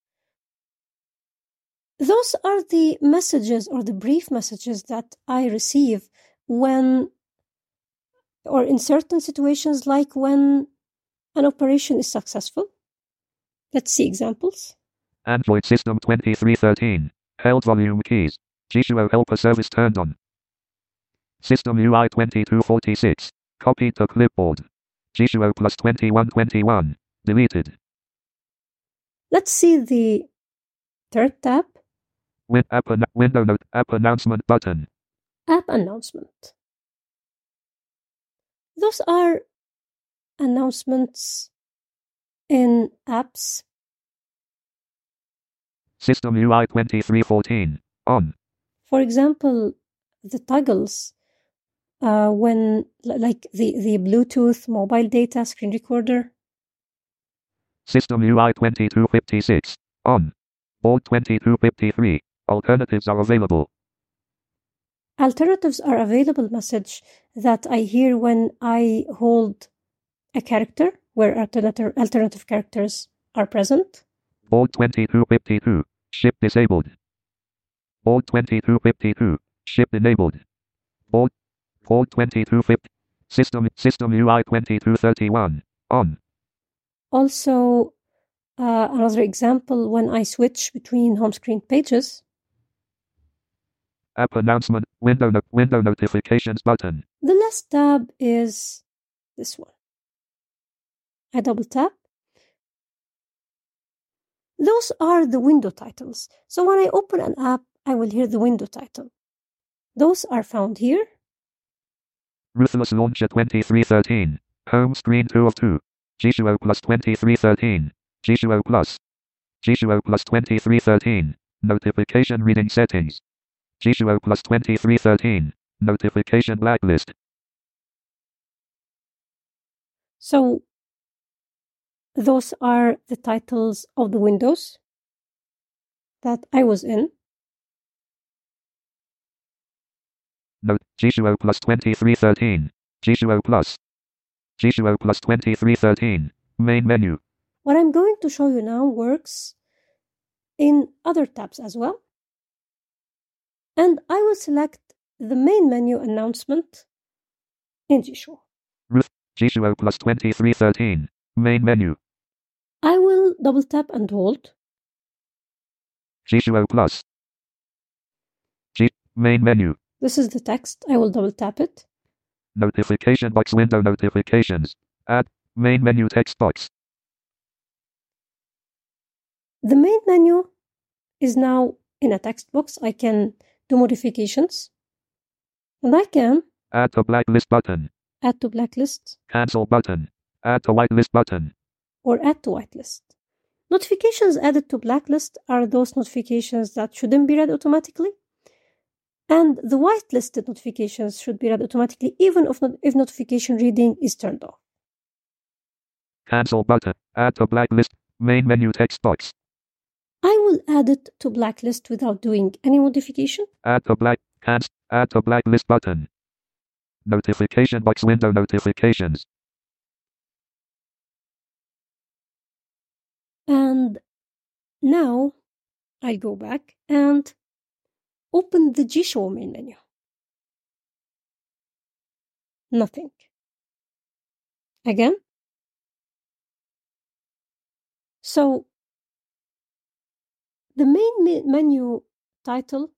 Those are the messages or the brief messages that I receive when, or in certain situations, like when an operation is successful. Let's see examples. Android System twenty-three thirteen. Held volume keys. G S U O helper service turned on. System U I twenty-two forty-six. Copied to clipboard. G S U O plus twenty-one twenty-one. Deleted. Let's see the third tab. Win app an- window note app announcement button. App announcement. Those are announcements in apps. System U I twenty-three fourteen. On. For example, the toggles, uh, when like the, the Bluetooth mobile data screen recorder. System U I twenty-two fifty-six. On. Board twenty-two fifty-three. Alternatives are available. Alternatives are available message that I hear when I hold a character where alternative alternative characters are present. Board twenty-two fifty-two. Ship disabled. Board twenty-two fifty-two. Ship enabled. Board Board twenty-two fifty. System System U I twenty-two thirty-one. On. Also, uh, another example when I switch between home screen pages. App announcement window no- window notifications button. The last tab is this one. I double tap. Those are the window titles. So when I open an app, I will hear the window title. Those are found here. Ruthless Launcher twenty-three thirteen. Home screen two of two. G S U O plus twenty-three thirteen. G S U O plus. G S U O plus twenty-three thirteen. Notification reading settings. G S U O plus twenty-three thirteen. Notification blacklist. So those are the titles of the windows that I was in. Note G S U O plus twenty-three thirteen. G S U O plus. G S U O plus twenty-three thirteen. Main menu. What I'm going to show you now works in other tabs as well. And I will select the main menu announcement in G S U O. Ruth G S U O plus twenty-three thirteen. Main menu. I will double tap and hold. G S U O plus. G main menu. This is the text. I will double tap it. Notification box window notifications. Add main menu text box. The main menu is now in a text box. I can do modifications. And I can Add to blacklist button. add to blacklist Cancel button. Add to whitelist button. or add to whitelist. Notifications added to blacklist are those notifications that shouldn't be read automatically. And the whitelisted notifications should be read automatically even if, not, if notification reading is turned off. Cancel button. Add to blacklist. Main menu text box. I will add it to blacklist without doing any modification. Add to black. Cancel. Add to blacklist button. Notification box window notifications. And now I go back and open the G-Show main menu. Nothing. Again. So the main me- menu title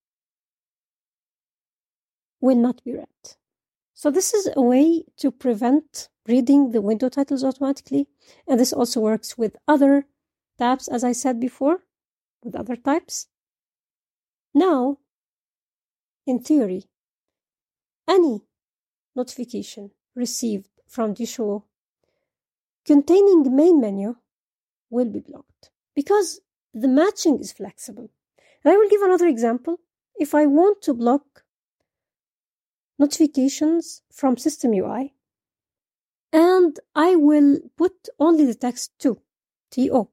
will not be read. So this is a way to prevent reading the window titles automatically. And this also works with other tabs, as I said before, with other types. Now, in theory, any notification received from G-Show containing the main menu will be blocked because the matching is flexible. And I will give another example. If I want to block notifications from System U I, and I will put only the text to, T O.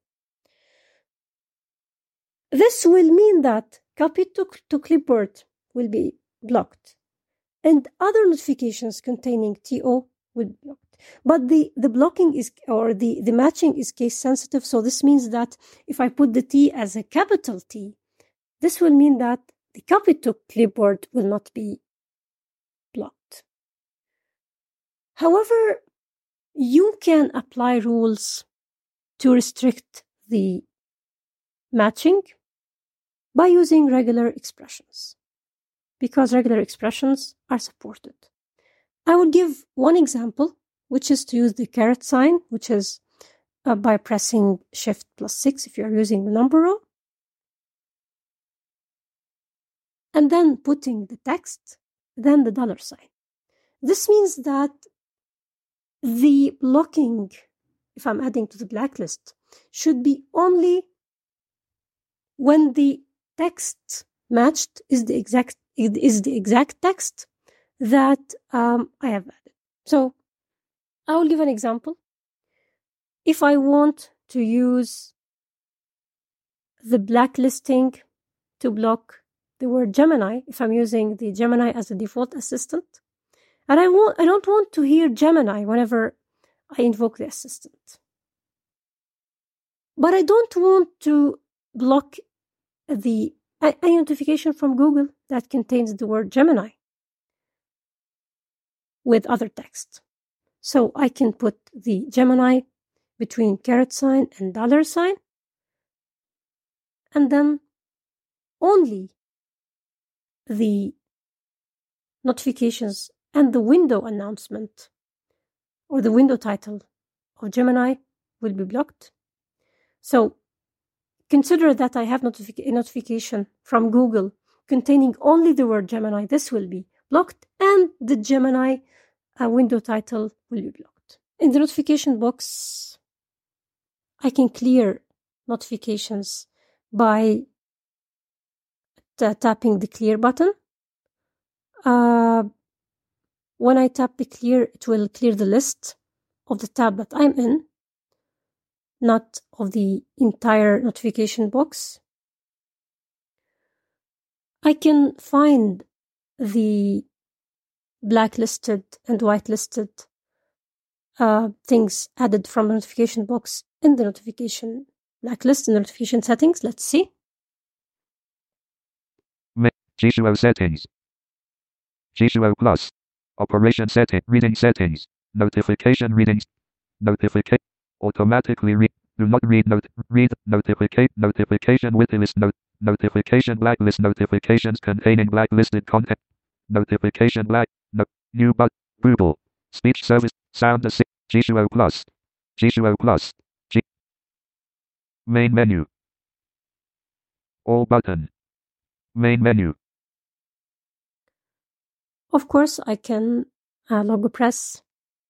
This will mean that copy to, to clipboard will be blocked, and other notifications containing T O will be blocked. But the, the blocking is, or the, the matching is case sensitive. So this means that if I put the T as a capital T, this will mean that the copy to clipboard will not be blocked. However, you can apply rules to restrict the matching by using regular expressions, because regular expressions are supported. I will give one example, which is to use the caret sign, which is uh, by pressing Shift plus six if you're using the number row, and then putting the text, then the dollar sign. This means that the blocking, if I'm adding to the blacklist, should be only when the text matched is the exact is the exact text that um, I have added. So I will give an example. If I want to use the blacklisting to block the word Gemini, if I'm using the Gemini as a default assistant, and I want I don't want to hear Gemini whenever I invoke the assistant, but I don't want to block the a, a notification from Google that contains the word Gemini with other text. So I can put the Gemini between caret sign and dollar sign, and then only the notifications and the window announcement or the window title of Gemini will be blocked. So consider that I have notific- a notification from Google containing only the word Gemini. This will be blocked, and the Gemini uh, window title will be blocked. In the notification box, I can clear notifications by t- tapping the clear button. Uh, when I tap the clear, it will clear the list of the tab that I'm in, not of the entire notification box. I can find the blacklisted and whitelisted uh, things added from the notification box in the notification blacklist and notification settings. Let's see. G-Show settings. G-Show Plus. Operation setting. Reading settings. Notification readings. Notification. Automatically read. Do not read. Not read. Notification. Notification with list. Note. Notification blacklist. Notifications containing blacklisted content. Notification black. No. New but. Google. Speech service. Sound assist. G-Show Plus. G-Show Plus. G. Main menu. All button. Main menu. Of course, I can uh, logo press.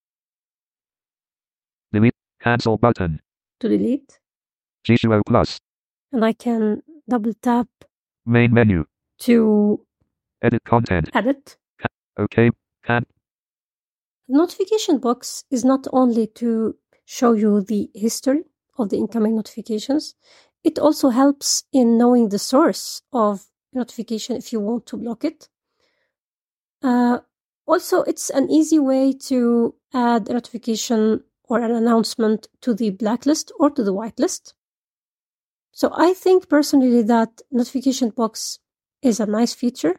Delete. Cancel button. To delete. G-Show Plus. And I can double tap. Main menu. To edit content. Edit. Ca- okay. Can. Notification box is not only to show you the history of the incoming notifications, it also helps in knowing the source of notification if you want to block it. Uh, also, it's an easy way to add a notification or an announcement to the blacklist or to the whitelist. So I think personally that notification box is a nice feature.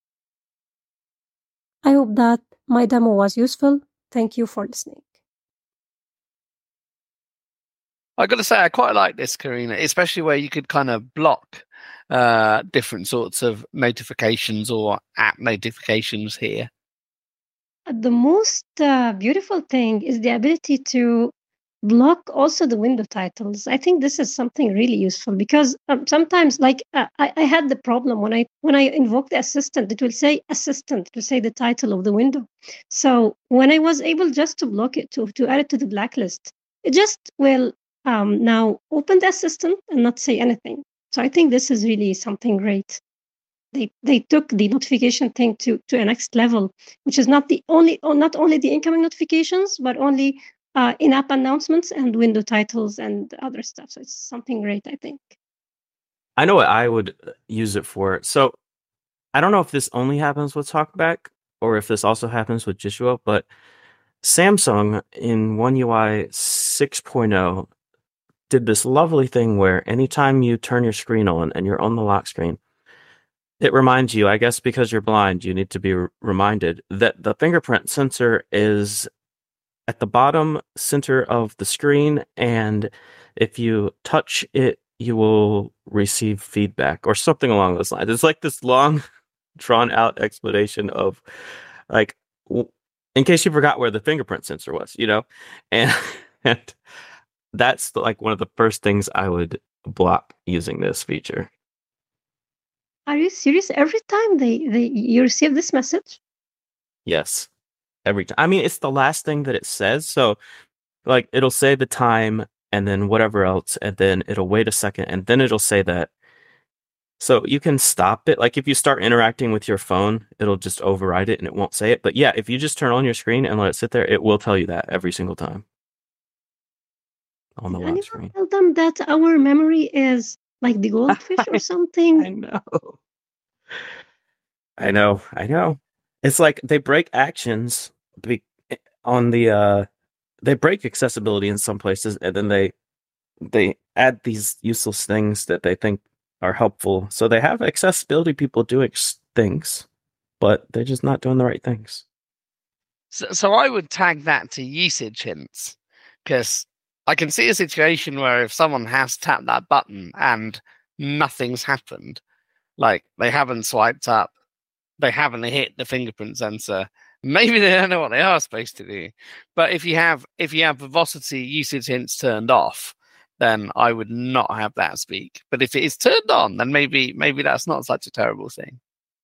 I hope that my demo was useful. Thank you for listening. I got to say, I quite like this, Karina, especially where you could kind of block uh, different sorts of notifications or app notifications here. The most uh, beautiful thing is the ability to block also the window titles. I think this is something really useful because um, sometimes, like uh, I, I had the problem when I when I invoke the assistant, it will say assistant, it will say the title of the window. So when I was able just to block it, to to add it to the blacklist, it just will um, now open the assistant and not say anything. So I think this is really something great. They they took the notification thing to to a next level, which is not the only not only the incoming notifications, but only uh, in-app announcements and window titles and other stuff. So it's something great, I think. I know what I would use it for. So I don't know if this only happens with TalkBack or if this also happens with Jishua, but Samsung in One U I six point oh did this lovely thing where anytime you turn your screen on and you're on the lock screen, it reminds you, I guess because you're blind, you need to be re- reminded that the fingerprint sensor is at the bottom center of the screen, and if you touch it, you will receive feedback or something along those lines. It's like this long, drawn-out explanation of, like, w- in case you forgot where the fingerprint sensor was, you know? And, and that's, like, one of the first things I would block using this feature. Are you serious? Every time they, they you receive this message? Yes. Every time. I mean, it's the last thing that it says. So, like, it'll say the time and then whatever else, and then it'll wait a second, and then it'll say that. So you can stop it. Like, if you start interacting with your phone, it'll just override it and it won't say it. But yeah, if you just turn on your screen and let it sit there, it will tell you that every single time on the lock screen. Tell them that our memory is like the goldfish or something. I know. I know. I know. It's like they break actions be- on the uh they break accessibility in some places, and then they they add these useless things that they think are helpful. So they have accessibility people doing things, but they're just not doing the right things. So, so I would tag that to usage hints, because I can see a situation where if someone has tapped that button and nothing's happened, like they haven't swiped up, they haven't hit the fingerprint sensor, maybe they don't know what they are supposed to do. But if you have if you have Vivocity usage hints turned off, then I would not have that speak. But if it is turned on, then maybe maybe that's not such a terrible thing.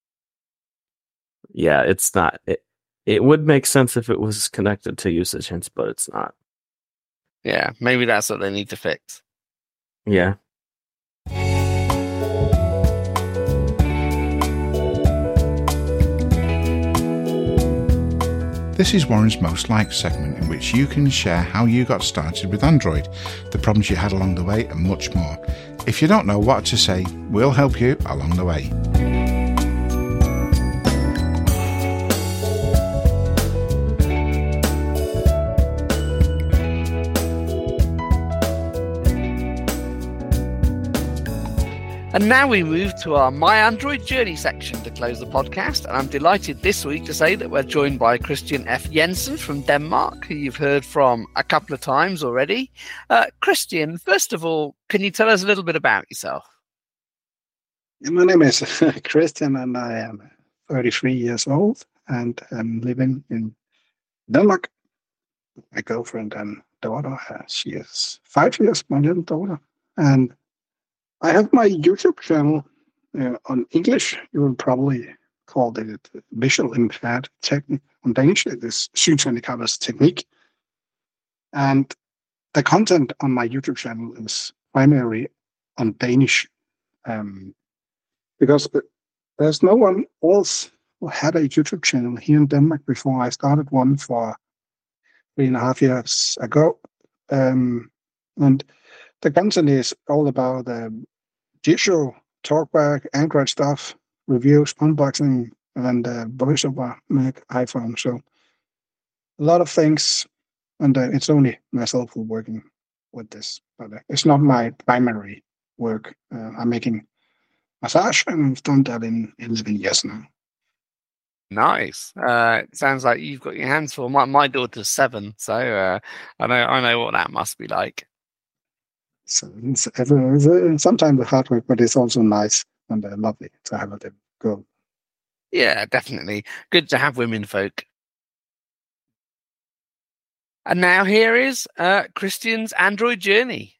Yeah, it's not. It it would make sense if it was connected to usage hints, but it's not. Yeah, maybe that's what they need to fix. Yeah. This is Warren's Most Liked segment, in which you can share how you got started with Android, the problems you had along the way, and much more. If you don't know what to say, we'll help you along the way. And now we move to our My Android Journey section to close the podcast. And I'm delighted this week to say that we're joined by Christian F. Jensen from Denmark, who you've heard from a couple of times already. Uh, Christian, first of all, can you tell us a little bit about yourself? My name is Christian, and I am thirty-three years old, and I'm living in Denmark. My girlfriend and daughter, she is five years, my little daughter. And I have my YouTube channel uh, on English. You will probably call it Visual Impaired Technique. On Danish, it is Synshandicappedes Teknik. And the content on my YouTube channel is primarily on Danish. Um, because there's no one else who had a YouTube channel here in Denmark before. I started one for three and a half years ago. Um, and the content is all about um, Jishua, TalkBack, Android stuff, reviews, unboxing, and uh, voiceover Mac, iPhone. So a lot of things, and uh, it's only myself who's working with this. But uh, it's not my primary work. Uh, I'm making massage, and I've done that in eleven years now. Nice. Uh, it sounds like you've got your hands full. My my daughter's seven, so uh, I know I know what that must be like. So it's, it's sometimes it's hard work, but it's also nice and uh, lovely to have a little girl. Yeah, definitely. Good to have women folk. And now here is uh, Christian's Android journey.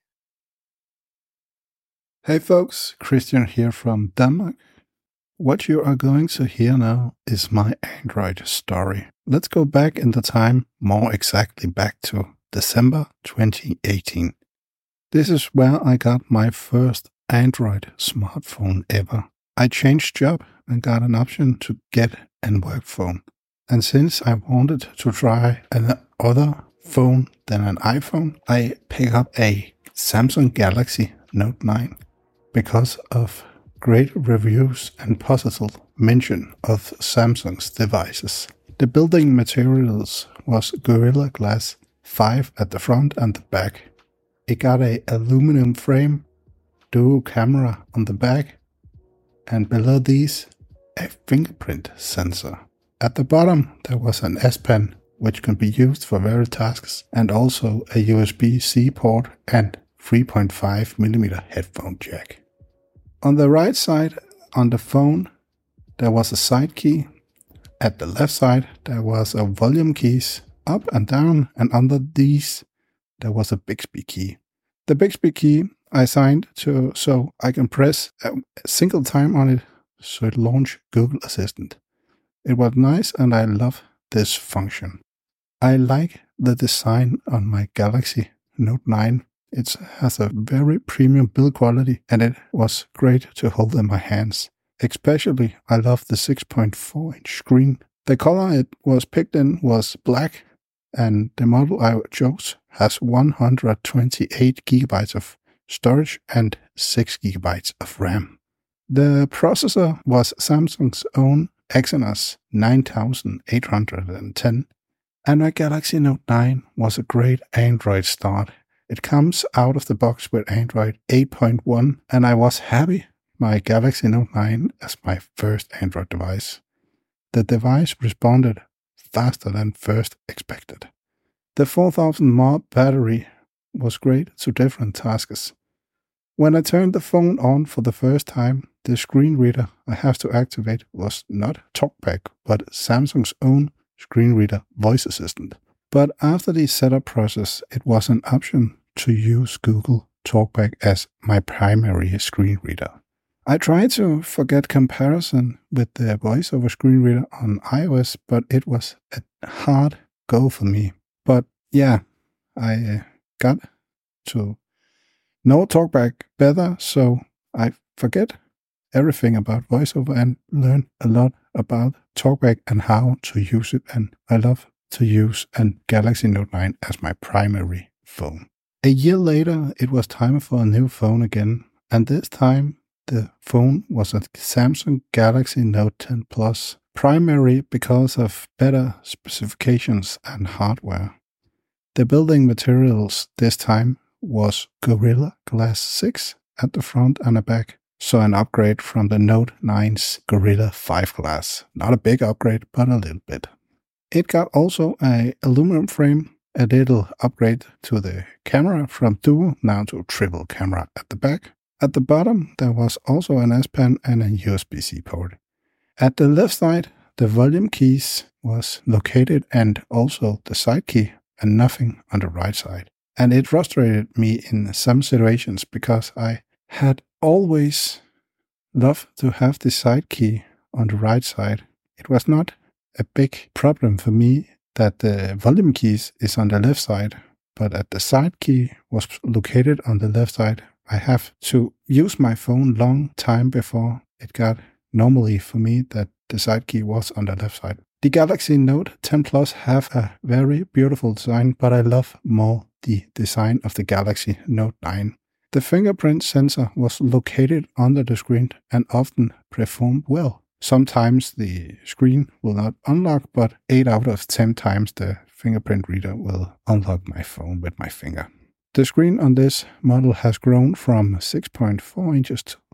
Hey folks, Christian here from Denmark. What you are going to hear now is my Android story. Let's go back in the time, more exactly back to December twenty eighteen. This is where I got my first Android smartphone ever. I changed job and got an option to get a work phone. And since I wanted to try another phone than an iPhone, I picked up a Samsung Galaxy Note nine because of great reviews and positive mention of Samsung's devices. The building materials was Gorilla Glass five at the front and the back. It got a aluminum frame, dual camera on the back, and below these, a fingerprint sensor. At the bottom, there was an S Pen, which can be used for various tasks, and also a U S B-C port and three point five millimeter headphone jack. On the right side, on the phone, there was a side key. At the left side, there was a volume keys up and down, and under these, there was a Bixby key. The Bixby key I signed to so I can press a single time on it so it launch Google Assistant. It was nice, and I love this function. I like the design on my Galaxy Note nine. It has a very premium build quality, and it was great to hold in my hands. Especially, I love the six point four inch screen. The color it was picked in was black, and the model I chose has one hundred twenty-eight gigabytes of storage and six gigabytes of RAM. The processor was Samsung's own Exynos nine thousand eight hundred ten, and my Galaxy Note nine was a great Android start. It comes out of the box with Android eight point one, and I was happy my Galaxy Note nine as my first Android device. The device responded faster than first expected. The four thousand milliamp hour battery was great to different tasks. When I turned the phone on for the first time, the screen reader I have to activate was not TalkBack, but Samsung's own screen reader voice assistant. But after the setup process, it was an option to use Google TalkBack as my primary screen reader. I tried to forget comparison with the voiceover screen reader on iOS, but it was a hard go for me. But yeah, I uh, got to know TalkBack better, so I forget everything about voiceover and learn a lot about TalkBack and how to use it. And I love to use a Galaxy Note nine as my primary phone. A year later, it was time for a new phone again, and this time the phone was a Samsung Galaxy Note ten Plus, primary because of better specifications and hardware. The building materials this time was Gorilla Glass six at the front and the back, so an upgrade from the Note nine's Gorilla five glass. Not a big upgrade, but a little bit. It got also a aluminum frame, a little upgrade to the camera from dual now to triple camera at the back. At the bottom, there was also an S Pen and a U S B-C port. At the left side, the volume keys was located and also the side key, and nothing on the right side. And it frustrated me in some situations because I had always loved to have the side key on the right side. It was not a big problem for me that the volume keys is on the left side, but at the side key was located on the left side, I have to use my phone long time before it got normally for me that the side key was on the left side. The Galaxy Note ten Plus have a very beautiful design, but I love more the design of the Galaxy Note nine. The fingerprint sensor was located under the screen and often performed well. Sometimes the screen will not unlock, but eight out of ten times the fingerprint reader will unlock my phone with my finger. The screen on this model has grown from six point four inches to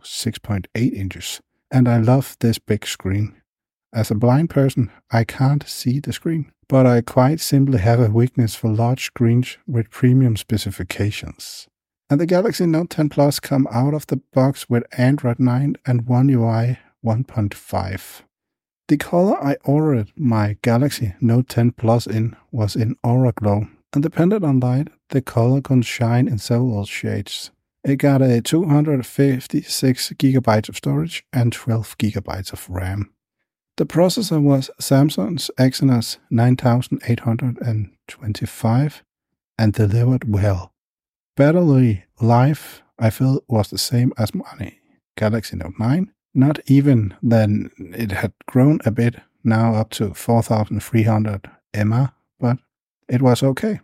six point eight inches. And I love this big screen. As a blind person, I can't see the screen, but I quite simply have a weakness for large screens with premium specifications. And the Galaxy Note ten Plus come out of the box with Android nine and One U I one point five. The color I ordered my Galaxy Note ten Plus in was in Aura Glow, and depending on light, the color can shine in several shades. It got a two hundred fifty-six gigabytes of storage and twelve gigabytes of RAM. The processor was Samsung's Exynos nine thousand eight hundred twenty-five and delivered well. Battery life, I feel, was the same as my Galaxy Note nine. Not even then it had grown a bit, now up to four thousand three hundred milliamp hours, but it was okay.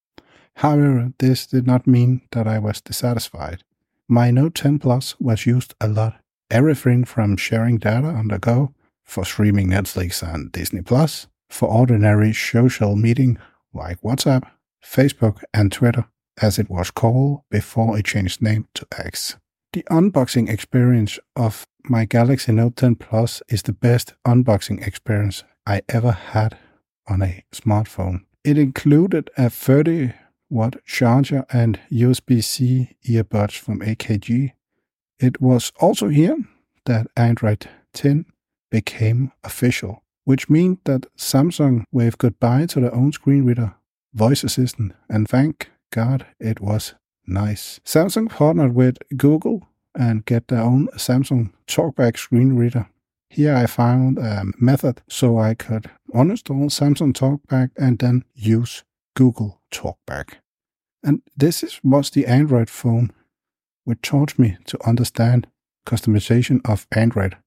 However, this did not mean that I was dissatisfied. My Note ten Plus was used a lot. Everything from sharing data on the go, for streaming Netflix and Disney Plus, for ordinary social meeting like WhatsApp, Facebook and Twitter, as it was called before it changed name to X. The unboxing experience of my Galaxy Note ten Plus is the best unboxing experience I ever had on a smartphone. It included a thirty watt charger and U S B-C earbuds from A K G. It was also here that Android ten became official, which means that Samsung waved goodbye to their own screen reader, voice assistant, and thank God it was nice. Samsung partnered with Google and get their own Samsung TalkBack screen reader. Here I found a method so I could uninstall Samsung TalkBack and then use Google TalkBack. And this is, was the Android phone, which taught me to understand customization of Android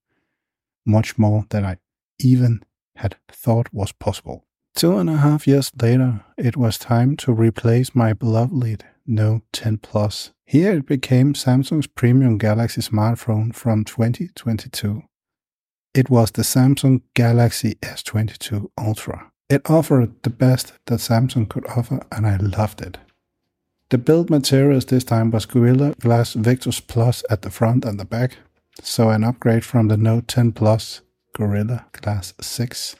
much more than I even had thought was possible. Two and a half years later, it was time to replace my beloved Note ten Plus. Here it became Samsung's premium Galaxy smartphone from twenty twenty-two. It was the Samsung Galaxy S twenty-two Ultra. It offered the best that Samsung could offer, and I loved it. The build materials this time was Gorilla Glass Victus Plus at the front and the back, so an upgrade from the Note ten Plus Gorilla Glass six.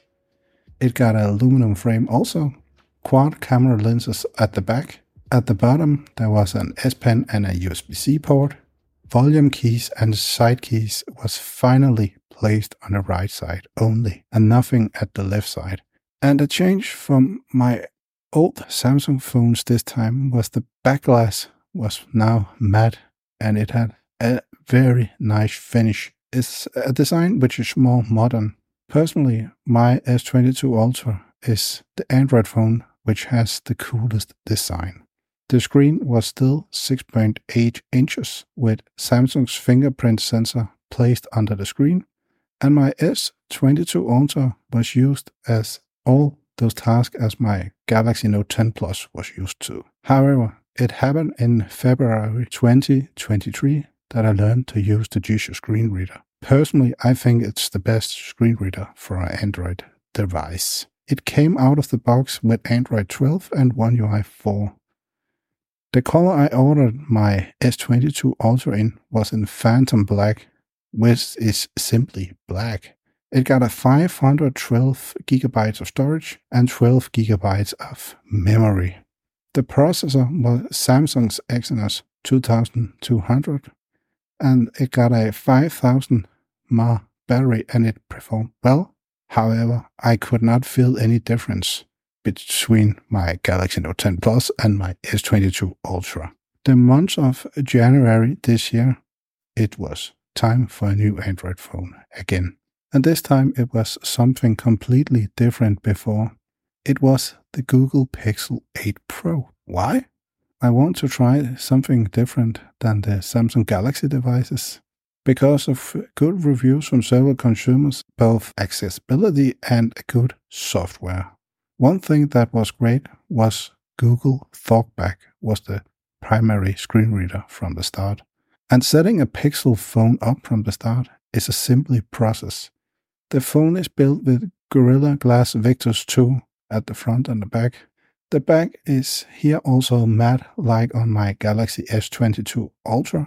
It got an aluminum frame also, quad camera lenses at the back. At the bottom there was an S Pen and a U S B-C port. Volume keys and side keys was finally placed on the right side only, and nothing at the left side. And a change from my old Samsung phones this time was the back glass was now matte, and it had a very nice finish. It's a design which is more modern. Personally, my S twenty-two Ultra is the Android phone which has the coolest design. The screen was still six point eight inches with Samsung's fingerprint sensor placed under the screen, and my S twenty-two Ultra was used as all those tasks as my Galaxy Note ten Plus was used to. However, it happened in February twenty twenty-three that I learned to use the Jisoo screen reader. Personally, I think it's the best screen reader for an Android device. It came out of the box with Android twelve and One U I four. The color I ordered my S twenty-two Ultra in was in Phantom Black, which is simply black. It got a five hundred twelve gigabytes of storage and twelve gigabytes of memory. The processor was Samsung's Exynos twenty-two hundred, and it got a five thousand milliamp hour battery, and it performed well. However, I could not feel any difference between my Galaxy Note ten Plus and my S twenty-two Ultra. The month of January this year, it was time for a new Android phone again. And this time it was something completely different before. It was the Google Pixel eight Pro. Why? I want to try something different than the Samsung Galaxy devices. Because of good reviews from several consumers, both accessibility and good software. One thing that was great was Google TalkBack was the primary screen reader from the start. And setting a Pixel phone up from the start is a simple process. The phone is built with Gorilla Glass Victus two at the front and the back. The back is here also matte like on my Galaxy S twenty-two Ultra.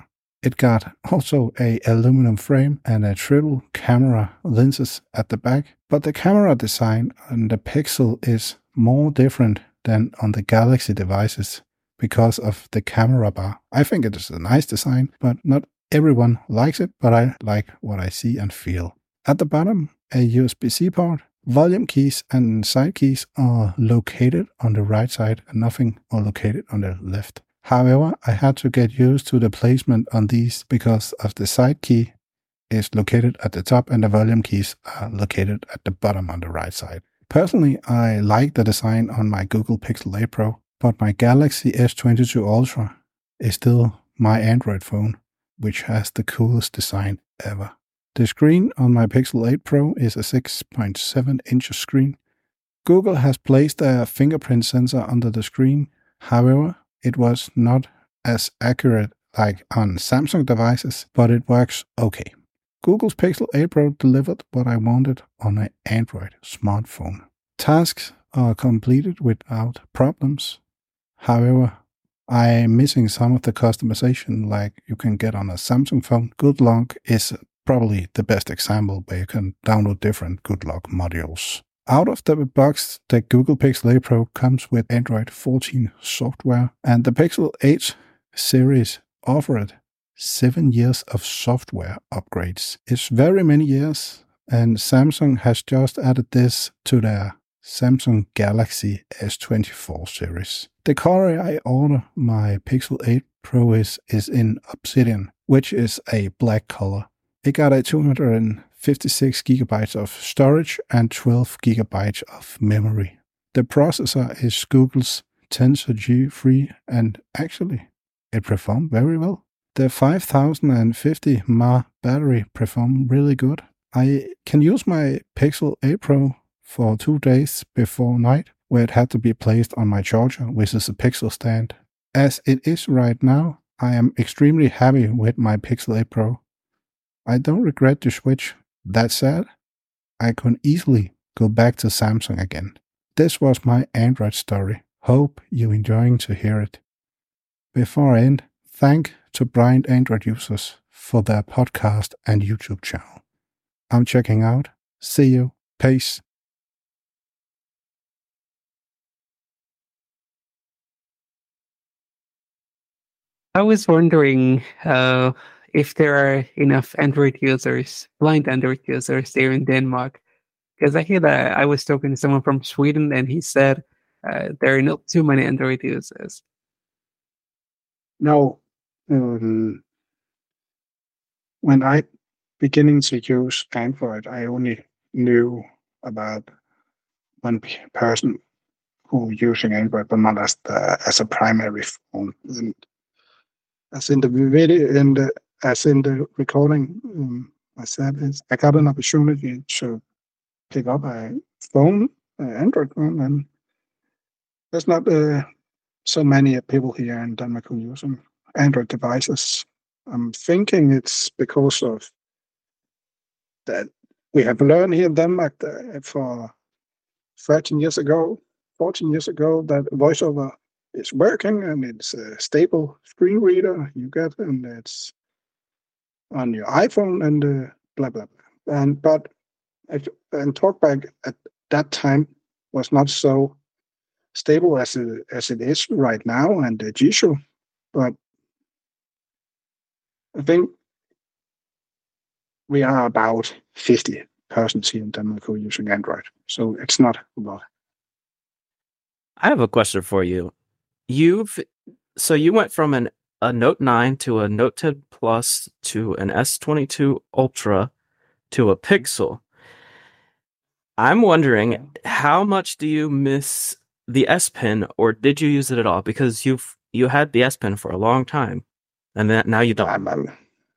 It got also a aluminum frame and a triple camera lenses at the back, but the camera design on the Pixel is more different than on the Galaxy devices because of the camera bar. I think it is a nice design, but not everyone likes it, but I like what I see and feel. At the bottom, a U S B-C port. Volume keys and side keys are located on the right side and nothing are located on the left. However, I had to get used to the placement on these because of the side key is located at the top and the volume keys are located at the bottom on the right side. Personally, I like the design on my Google Pixel eight Pro, but my Galaxy S twenty-two Ultra is still my Android phone, which has the coolest design ever. The screen on my Pixel eight Pro is a six point seven inch screen. Google has placed a fingerprint sensor under the screen. However, it was not as accurate like on Samsung devices, but it works okay. Google's Pixel eight Pro delivered what I wanted on an Android smartphone. Tasks are completed without problems. However, I'm missing some of the customization like you can get on a Samsung phone. GoodLock is probably the best example where you can download different GoodLock modules. Out of the box, the Google Pixel eight Pro comes with Android fourteen software, and the Pixel eight series offered seven years of software upgrades. It's very many years, and Samsung has just added this to their Samsung Galaxy S twenty-four series. The color I order my Pixel eight Pro is, is in Obsidian, which is a black color. It got a two hundred fifty-six gigabytes of storage and twelve gigabytes of memory. The processor is Google's Tensor G three, and actually, it performed very well. The five thousand fifty milliamp hour battery performed really good. I can use my Pixel eight Pro for two days before night, where it had to be placed on my charger, which is a Pixel stand. As it is right now, I am extremely happy with my Pixel eight Pro. I don't regret the switch. That said, I can easily go back to Samsung again. This was my Android story. Hope you're enjoying to hear it. Before I end, thank to blind Android users for their podcast and YouTube channel. I'm checking out. See you. Peace. I was wondering uh, if there are enough Android users, blind Android users there in Denmark. Because I hear that I was talking to someone from Sweden and he said uh, there are not too many Android users. No. Um, when I beginning to use Android, I only knew about one p- person who using Android, but not as the, as a primary phone. And as in the video, in the as in the recording, um, I said is I got an opportunity to pick up a phone, an Android phone, and there's not uh, so many people here in Denmark who using Android devices. I'm thinking it's because of that we have learned here in Denmark that for thirteen years ago, fourteen years ago, that VoiceOver is working and it's a stable screen reader you get, and it's on your iPhone and uh, blah blah blah. And but and TalkBack at that time was not so stable as it, as it is right now, and uh, Jisoo, but I think we are about fifty persons here in Denmark who are using Android, so it's not a lot. I have a question for you. You've so you went from an a Note nine to a Note ten Plus to an S twenty-two Ultra to a Pixel. I'm wondering, how much do you miss the S Pen, or did you use it at all? Because you've you had the S Pen for a long time, and then now you don't. I'm, I'm,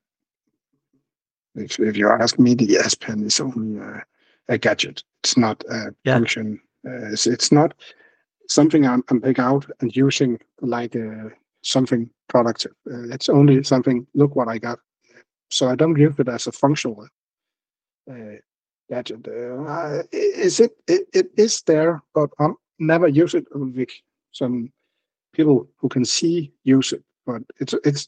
if, if you ask me, the S Pen is only uh, a gadget. It's not a Yeah. function. Uh, it's, it's not something I'm, I'm picking out and using like uh, something productive. Uh, it's only something, look what I got. So I don't use it as a functional uh, gadget. Uh, is it, it? It is there, but I never use it with some people who can see use it. But it's it's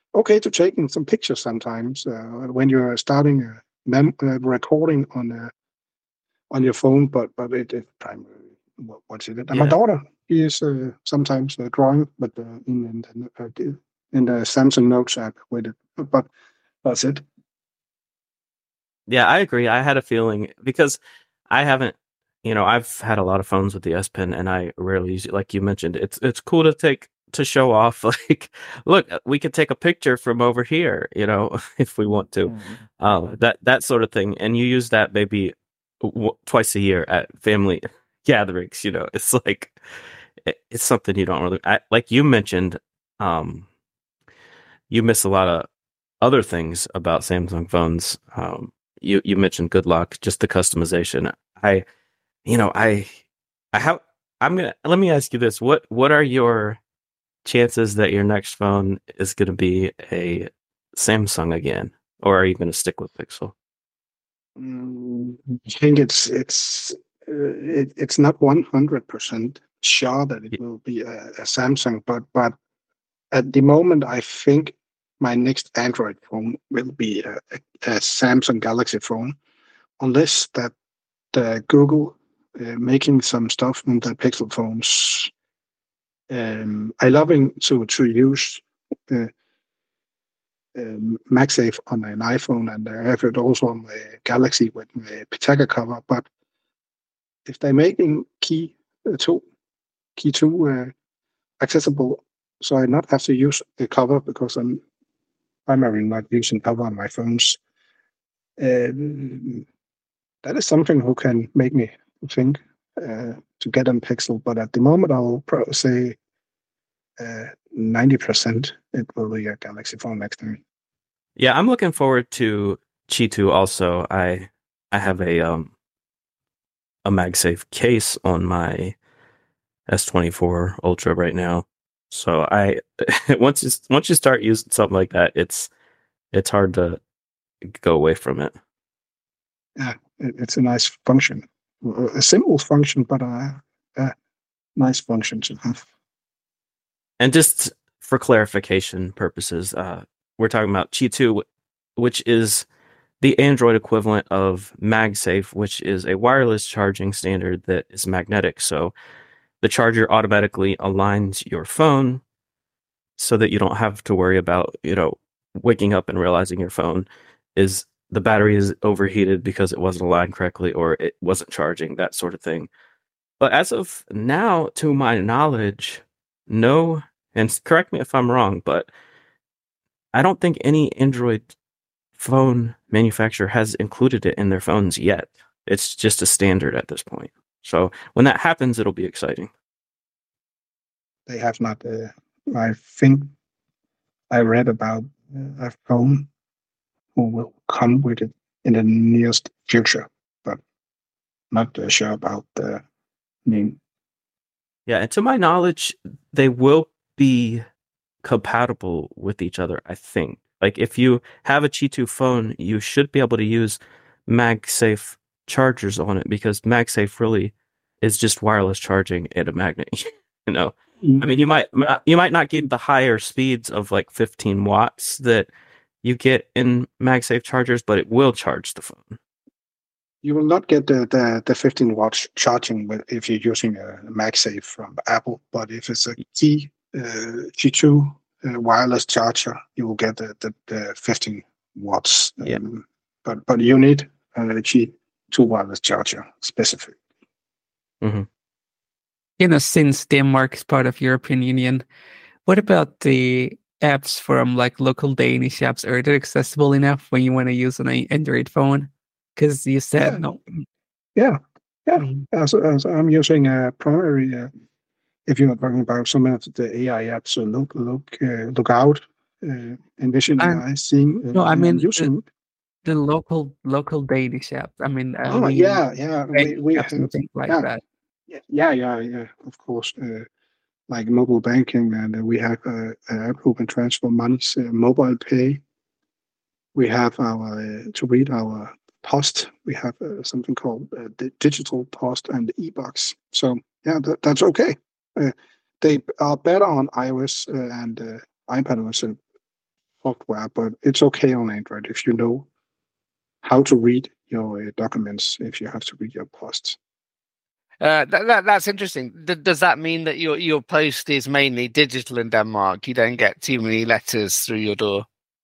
okay to taking some pictures sometimes uh, when you're starting a mem- uh, recording on a, on your phone, but but it, it primarily what- what's it? And my Yeah. daughter is uh, sometimes uh, drawing, but uh, in in the, uh, in the Samsung Notes app with it. But that's it. Yeah, I agree. I had a feeling because I haven't, you know, I've had a lot of phones with the S Pen, and I rarely use it. Like you mentioned, it's it's cool to take to show off. Like, look, we could take a picture from over here, you know, if we want to, Mm-hmm. um, that that sort of thing. And you use that maybe w- twice a year at family gatherings. You know, it's like it, it's something you don't really I, like. You mentioned, um, you miss a lot of other things about Samsung phones. Um, you you mentioned good luck, just the customization. I, you know, I, I have. I'm gonna let me ask you this: what what are your chances that your next phone is going to be a Samsung again, or are you going to stick with Pixel? Mm, I think it's it's uh, it, it's not one hundred percent sure that it will be a, a Samsung, but but at the moment, I think my next Android phone will be a, a, a Samsung Galaxy phone, unless that uh, Google uh, making some stuff on the Pixel phones. Um, I loving to to use uh, um, MagSafe on an iPhone, and I have it also on my Galaxy with my Pitaka cover. But if they're making Key uh, two, Key two uh, accessible, so I not have to use the cover because I'm primarily not using cover on my phones. Um, that is something who can make me think uh, to get on Pixel. But at the moment, I'll probably say uh, ninety percent it will be a Galaxy phone next time. Yeah, I'm looking forward to Qi two also. I I have a um a MagSafe case on my S twenty-four Ultra right now. So I once you once you start using something like that, it's it's hard to go away from it. Yeah, it, it's a nice function, a simple function, but a, a nice function to have. And just for clarification purposes, uh, we're talking about Qi two, which is the Android equivalent of MagSafe, which is a wireless charging standard that is magnetic. So the charger automatically aligns your phone so that you don't have to worry about, you know, waking up and realizing your phone is the battery is overheated because it wasn't aligned correctly or it wasn't charging, that sort of thing. But as of now, to my knowledge, no, and correct me if I'm wrong, but I don't think any Android phone manufacturer has included it in their phones yet. It's just a standard at this point. So when that happens, it'll be exciting. They have not. Uh, I think I read about uh, a phone who will come with it in the nearest future, but not uh, sure about the name. Yeah, and to my knowledge, they will be compatible with each other, I think. Like if you have a Qi two phone, you should be able to use MagSafe chargers on it because MagSafe really is just wireless charging and a magnet. You know, I mean, you might you might not get the higher speeds of like fifteen watts that you get in MagSafe chargers, but it will charge the phone. You will not get the, the, the fifteen watts charging with, if you're using a MagSafe from Apple, but if it's a Qi uh, Qi two uh, wireless charger, you will get the, the, the fifteen watts. Um, yeah. But but you need a Qi two wireless charger specific. Mm-hmm. You know, since Denmark is part of European Union, what about the apps from like local Danish apps? Are they accessible enough when you want to use an Android phone? Because you said yeah. no. Yeah, yeah. Mm-hmm. As, as I'm using a primary. Uh, if you're talking about some of the A I apps, so look, look, uh, look out, uh, Envision A I, seeing. Uh, no, I mean using the, the local local Danish apps. I mean, uh, oh we, yeah, yeah, we we have something like yeah, that. Yeah, yeah, yeah. Of course, uh, like mobile banking, and uh, we have uh, an app who can transfer money, uh, mobile pay. We have our uh, to read our post. We have uh, something called uh, the digital post and the e-box. So yeah, that, that's okay. Uh, they are better on iOS uh, and uh, iPadOS, uh, software, but it's okay on Android if you know how to read your uh, documents, if you have to read your posts. Uh, that, that that's interesting. D- does that mean that your your post is mainly digital in Denmark? You don't get too many letters through your door?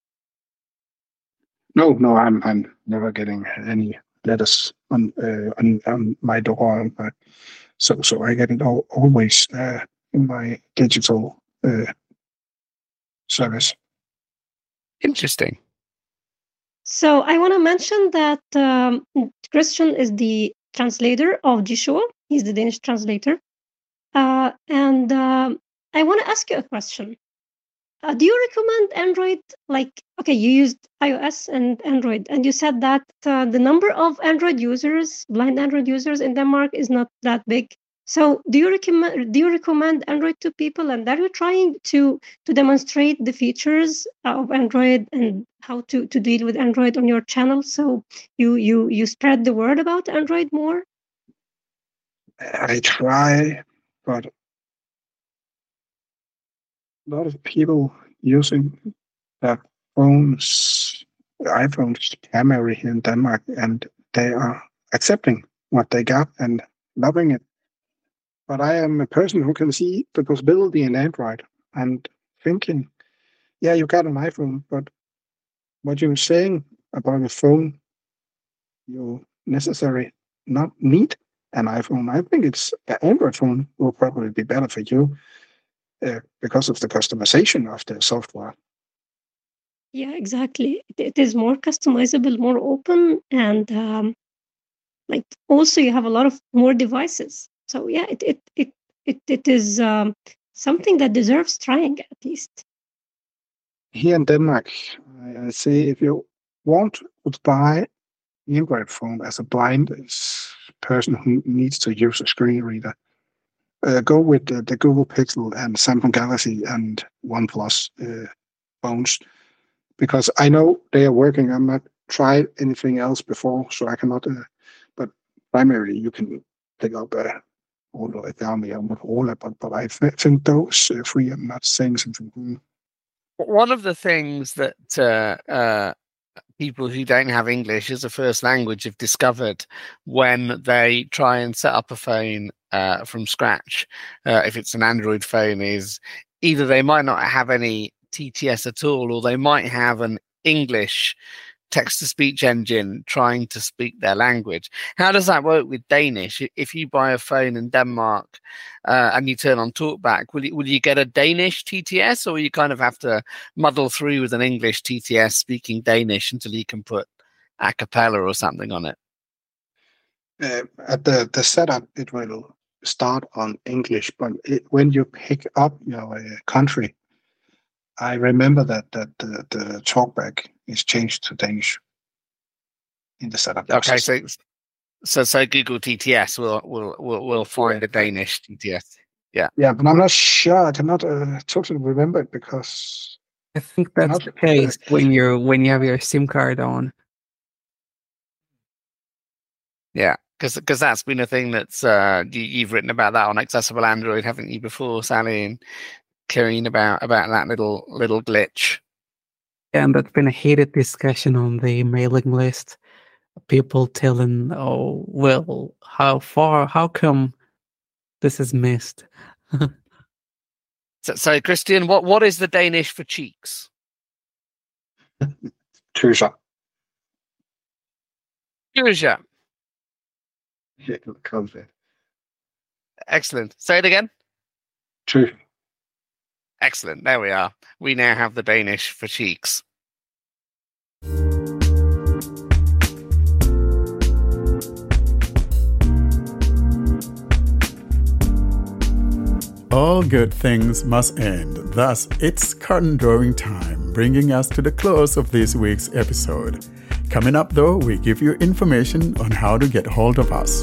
No, no, I'm I'm never getting any letters on uh, on, on my door. Uh, so so I get it all, always uh, in my digital uh, service. Interesting. So I want to mention that um, Christian is the translator of Jishua. He's the Danish translator. Uh, and um, I want to ask you a question. Uh, do you recommend Android? Like, okay, you used iOS and Android, and you said that uh, the number of Android users, blind Android users in Denmark, is not that big. So, do you recommend do you recommend Android to people? And are you trying to to demonstrate the features of Android and how to, to deal with Android on your channel? So you you you spread the word about Android more. I try, but a lot of people using their phones, iPhones, camera here in Denmark, and they are accepting what they got and loving it. But I am a person who can see the possibility in Android and thinking, yeah, you got an iPhone, but what you're saying about a phone, you necessarily not need an iPhone. I think it's an Android phone will probably be better for you uh, because of the customization of the software. Yeah, exactly. It, it is more customizable, more open, and um, like also you have a lot of more devices. So yeah, it it it it, it is um, something that deserves trying at least. Here in Denmark, I, I say if you want to buy an Android phone as a blind person who needs to use a screen reader, uh, go with the, the Google Pixel and Samsung Galaxy and OnePlus uh, phones, because I know they are working. I'm not tried anything else before, so I cannot. Uh, but primarily, you can pick up uh, all the Xiaomi and Motorola, but but I th- think those uh, three. I'm not saying something. One of the things that uh, uh, people who don't have English as a first language have discovered when they try and set up a phone uh, from scratch, uh, if it's an Android phone, is either they might not have any T T S at all, or they might have an English text-to-speech engine trying to speak their language. How does that work with Danish? If you buy a phone in Denmark uh, and you turn on TalkBack, will you, will you get a Danish T T S, or you kind of have to muddle through with an English T T S speaking Danish until you can put a cappella or something on it? Uh, at the, the setup, it will start on English, but it, when you pick up your uh, country, I remember that that the, the TalkBack is changed to Danish in the setup process. Okay, so so so Google T T S will will will, will find a Danish T T S. Yeah, yeah, but I'm not sure. I cannot uh, totally remember it because I think that's not, the case uh, when you when you have your SIM card on. Yeah, because because that's been a thing that's uh, you, you've written about that on Accessible Android, haven't you, before, Sally and Karine, about about that little little glitch. And that's been a heated discussion on the mailing list. People telling, "Oh, well, how far? How come this is missed?" so, so, Christian, what what is the Danish for cheeks? Tøser. Tøser. Yeah, excellent. Say it again. True. Excellent. There we are. We now have the Danish for cheeks. All good things must end. Thus, it's curtain drawing time, bringing us to the close of this week's episode. Coming up, though, we give you information on how to get hold of us.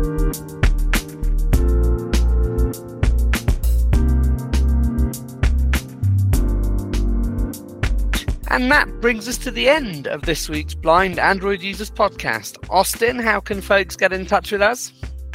And that brings us to the end of this week's Blind Android Users podcast. Austin, how can folks get in touch with us?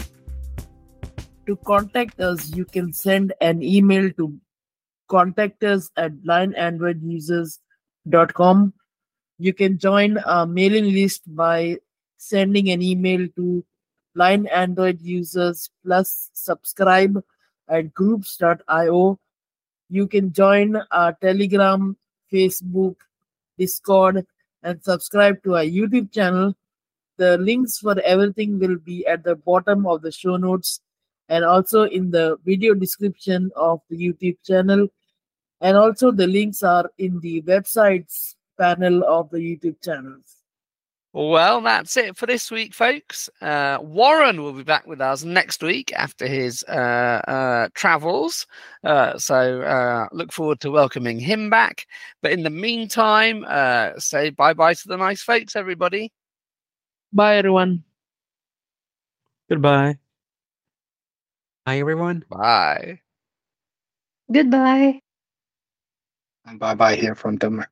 To contact us, you can send an email to contact us at blind android users dot com. You can join our mailing list by sending an email to blind Android users plus subscribe at groups dot io. You can join our Telegram, Facebook, Discord, and subscribe to our YouTube channel. The links for everything will be at the bottom of the show notes and also in the video description of the YouTube channel. And also the links are in the websites panel of the YouTube channels. Well, that's it for this week, folks. Uh, Warren will be back with us next week after his uh, uh, travels. Uh, so uh, look forward to welcoming him back. But in the meantime, uh, say bye-bye to the nice folks, everybody. Bye, everyone. Goodbye. Bye, everyone. Bye. Goodbye. And bye-bye here from Denmark.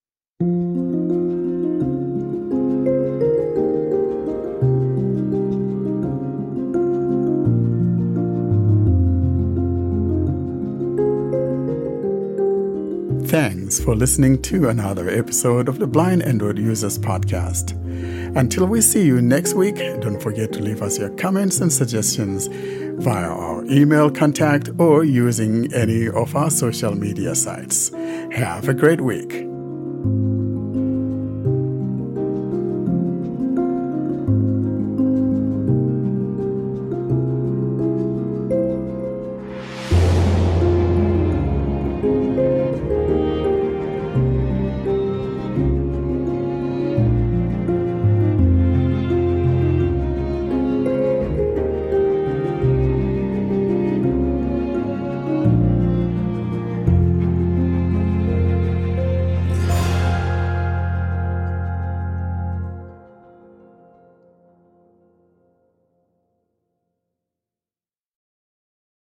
Thanks for listening to another episode of the Blind Android Users Podcast. Until we see you next week, don't forget to leave us your comments and suggestions via our email contact or using any of our social media sites. Have a great week.